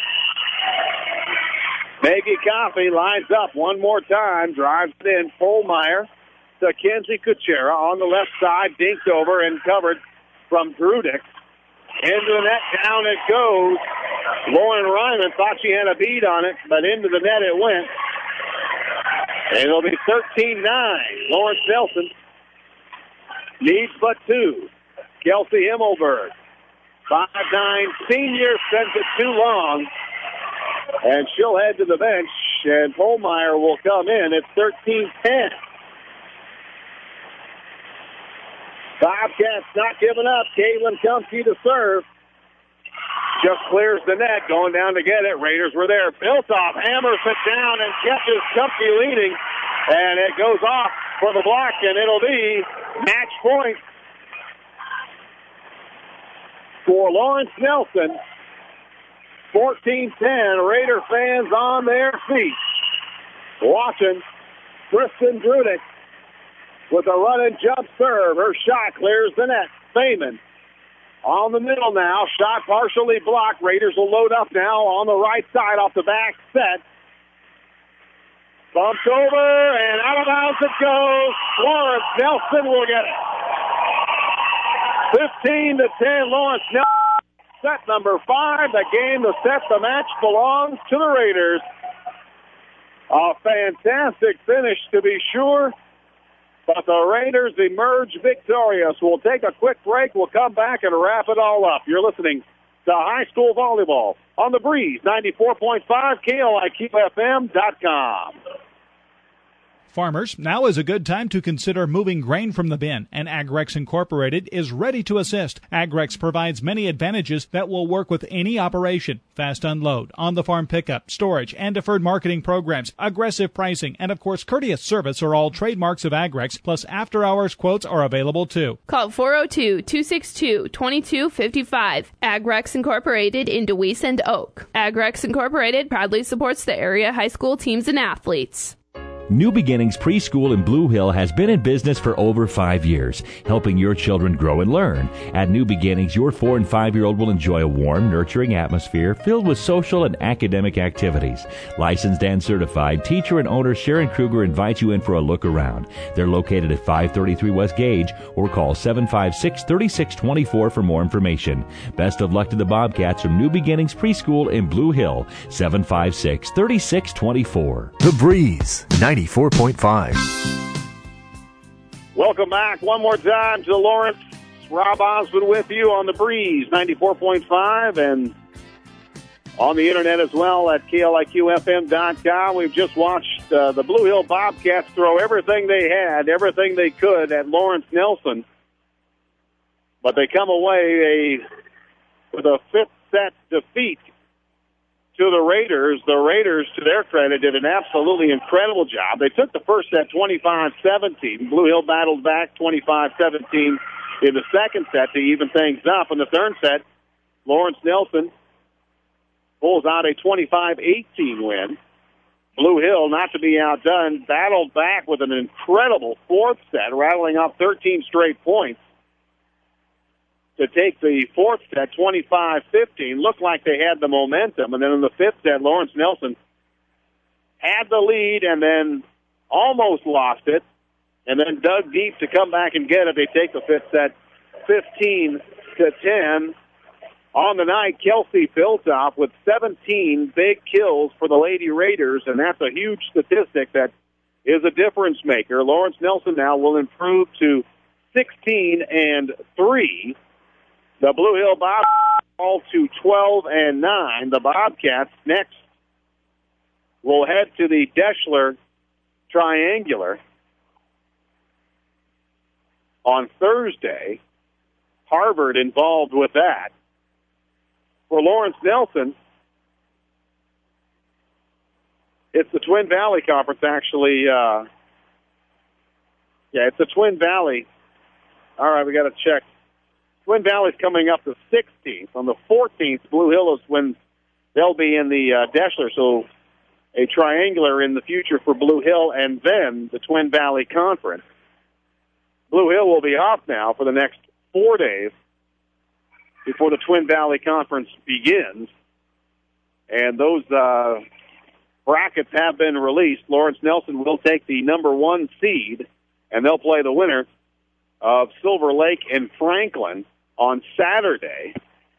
Maggie Coffey lines up one more time, drives it in. Polmeyer to Kenzie Kuchera on the left side, dinked over and covered from Drudick. Into the net, down it goes. Lauren Ryman thought she had a bead on it, but into the net it went. And it'll be 13-9. Lawrence Nelson needs but 2. Kelsey Himmelberg, 5'9", senior, sends it too long. And she'll head to the bench, and Polmeyer will come in. It's 13-10. Bobcats not giving up. Caitlin Kumpke to serve. Just clears the net, going down to get it. Raiders were there. Biltoff hammers it down and catches Kumpke leading. And it goes off for the block, and it'll be match point for Lawrence Nelson. 14-10. Raider fans on their feet. Watching Kristen Drudick with a run and jump serve. Her shot clears the net. Feynman on the middle now. Shot partially blocked. Raiders will load up now on the right side off the back set. Bumped over and out of bounds it goes. Lawrence Nelson will get it. 15-10. Lawrence Nelson. Set number 5. The game to set the match belongs to the Raiders. A fantastic finish to be sure. But the Raiders emerge victorious. We'll take a quick break. We'll come back and wrap it all up. You're listening to High School Volleyball on the Breeze, 94.5, KLIQFM.com. Farmers, now is a good time to consider moving grain from the bin, and Agrex Incorporated is ready to assist. Agrex provides many advantages that will work with any operation. Fast unload, on-the-farm pickup, storage, and deferred marketing programs, aggressive pricing, and of course courteous service are all trademarks of Agrex, plus after-hours quotes are available too. Call 402-262-2255. Agrex Incorporated in DeWeese and Oak. Agrex Incorporated proudly supports the area high school teams and athletes. New Beginnings Preschool in Blue Hill has been in business for over 5 years, helping your children grow and learn. At New Beginnings, your 4- and 5-year-old will enjoy a warm, nurturing atmosphere filled with social and academic activities. Licensed and certified, teacher and owner Sharon Kruger invites you in for a look around. They're located at 533 West Gage, or call 756-3624 for more information. Best of luck to the Bobcats from New Beginnings Preschool in Blue Hill, 756-3624. The Breeze, 94.5. Welcome back one more time to Lawrence. Rob Osmond with you on the Breeze, 94.5, and on the internet as well at KLIQFM.com. We've just watched the Blue Hill Bobcats throw everything they had, everything they could at Lawrence Nelson. But they come away with a 5th set defeat to the Raiders. The Raiders, to their credit, did an absolutely incredible job. They took the first set 25-17. Blue Hill battled back 25-17 in the second set to even things up. In the third set, Lawrence Nelson pulls out a 25-18 win. Blue Hill, not to be outdone, battled back with an incredible fourth set, rattling off 13 straight points to take the fourth set, 25-15. Looked like they had the momentum. And then in the fifth set, Lawrence Nelson had the lead and then almost lost it, and then dug deep to come back and get it. They take the fifth set 15-10. On the night, Kelsey Biltoff with 17 big kills for the Lady Raiders, and that's a huge statistic that is a difference maker. Lawrence Nelson now will improve to 16-3. The Blue Hill Bobcats fall to 12-9. The Bobcats next will head to the Deschler Triangular on Thursday. Harvard involved with that. For Lawrence Nelson, It's the Twin Valley Conference, actually. It's the Twin Valley. All right, we got to check. Twin Valley's coming up the 16th. On the 14th, Blue Hill is when they'll be in the Deschler, so a triangular in the future for Blue Hill, and then the Twin Valley Conference. Blue Hill will be off now for the next 4 days before the Twin Valley Conference begins. And those brackets have been released. Lawrence Nelson will take the number 1 seed, and they'll play the winner of Silver Lake and Franklin on Saturday.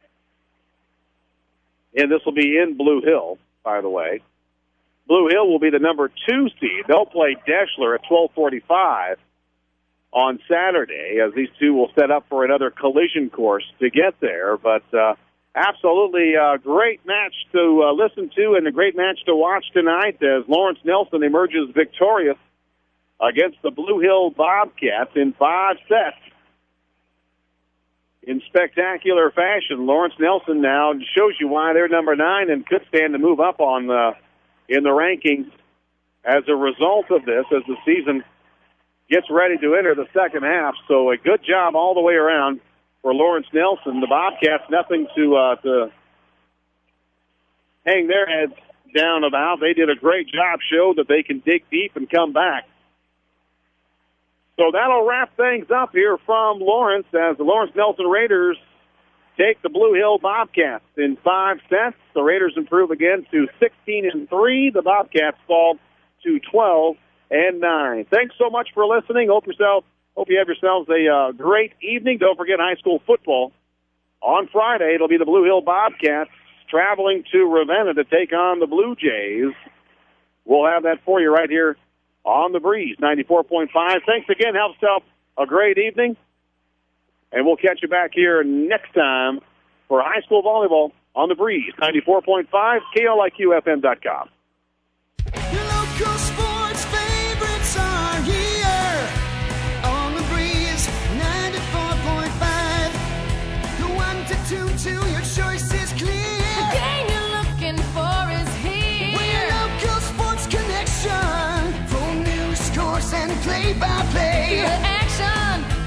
And this will be in Blue Hill, by the way. Blue Hill will be the number 2 seed. They'll play Deschler at 12:45 on Saturday, as these two will set up for another collision course to get there. But absolutely a great match to listen to and a great match to watch tonight as Lawrence Nelson emerges victorious against the Blue Hill Bobcats in 5 sets. In spectacular fashion, Lawrence Nelson now shows you why they're number 9 and could stand to move up on in the rankings as a result of this as the season gets ready to enter the second half. So a good job all the way around for Lawrence Nelson. The Bobcats, nothing to hang their heads down about. They did a great job, showed that they can dig deep and come back. So that'll wrap things up here from Lawrence as the Lawrence Nelson Raiders take the Blue Hill Bobcats in 5 sets. The Raiders improve again to 16-3. The Bobcats fall to 12-9. Thanks so much for listening. Hope you have yourselves a great evening. Don't forget high school football on Friday. It'll be the Blue Hill Bobcats traveling to Ravenna to take on the Blue Jays. We'll have that for you right here on the Breeze 94.5. Thanks again. Have yourself a great evening. And we'll catch you back here next time for high school volleyball on the Breeze 94.5, KLIQFM.com. Your local sports favorites are here on the Breeze 94.5. The 1 to 2, your choice is clear. The game you're looking for is here. We're your local sports connection for news, scores, and play-by-play. The action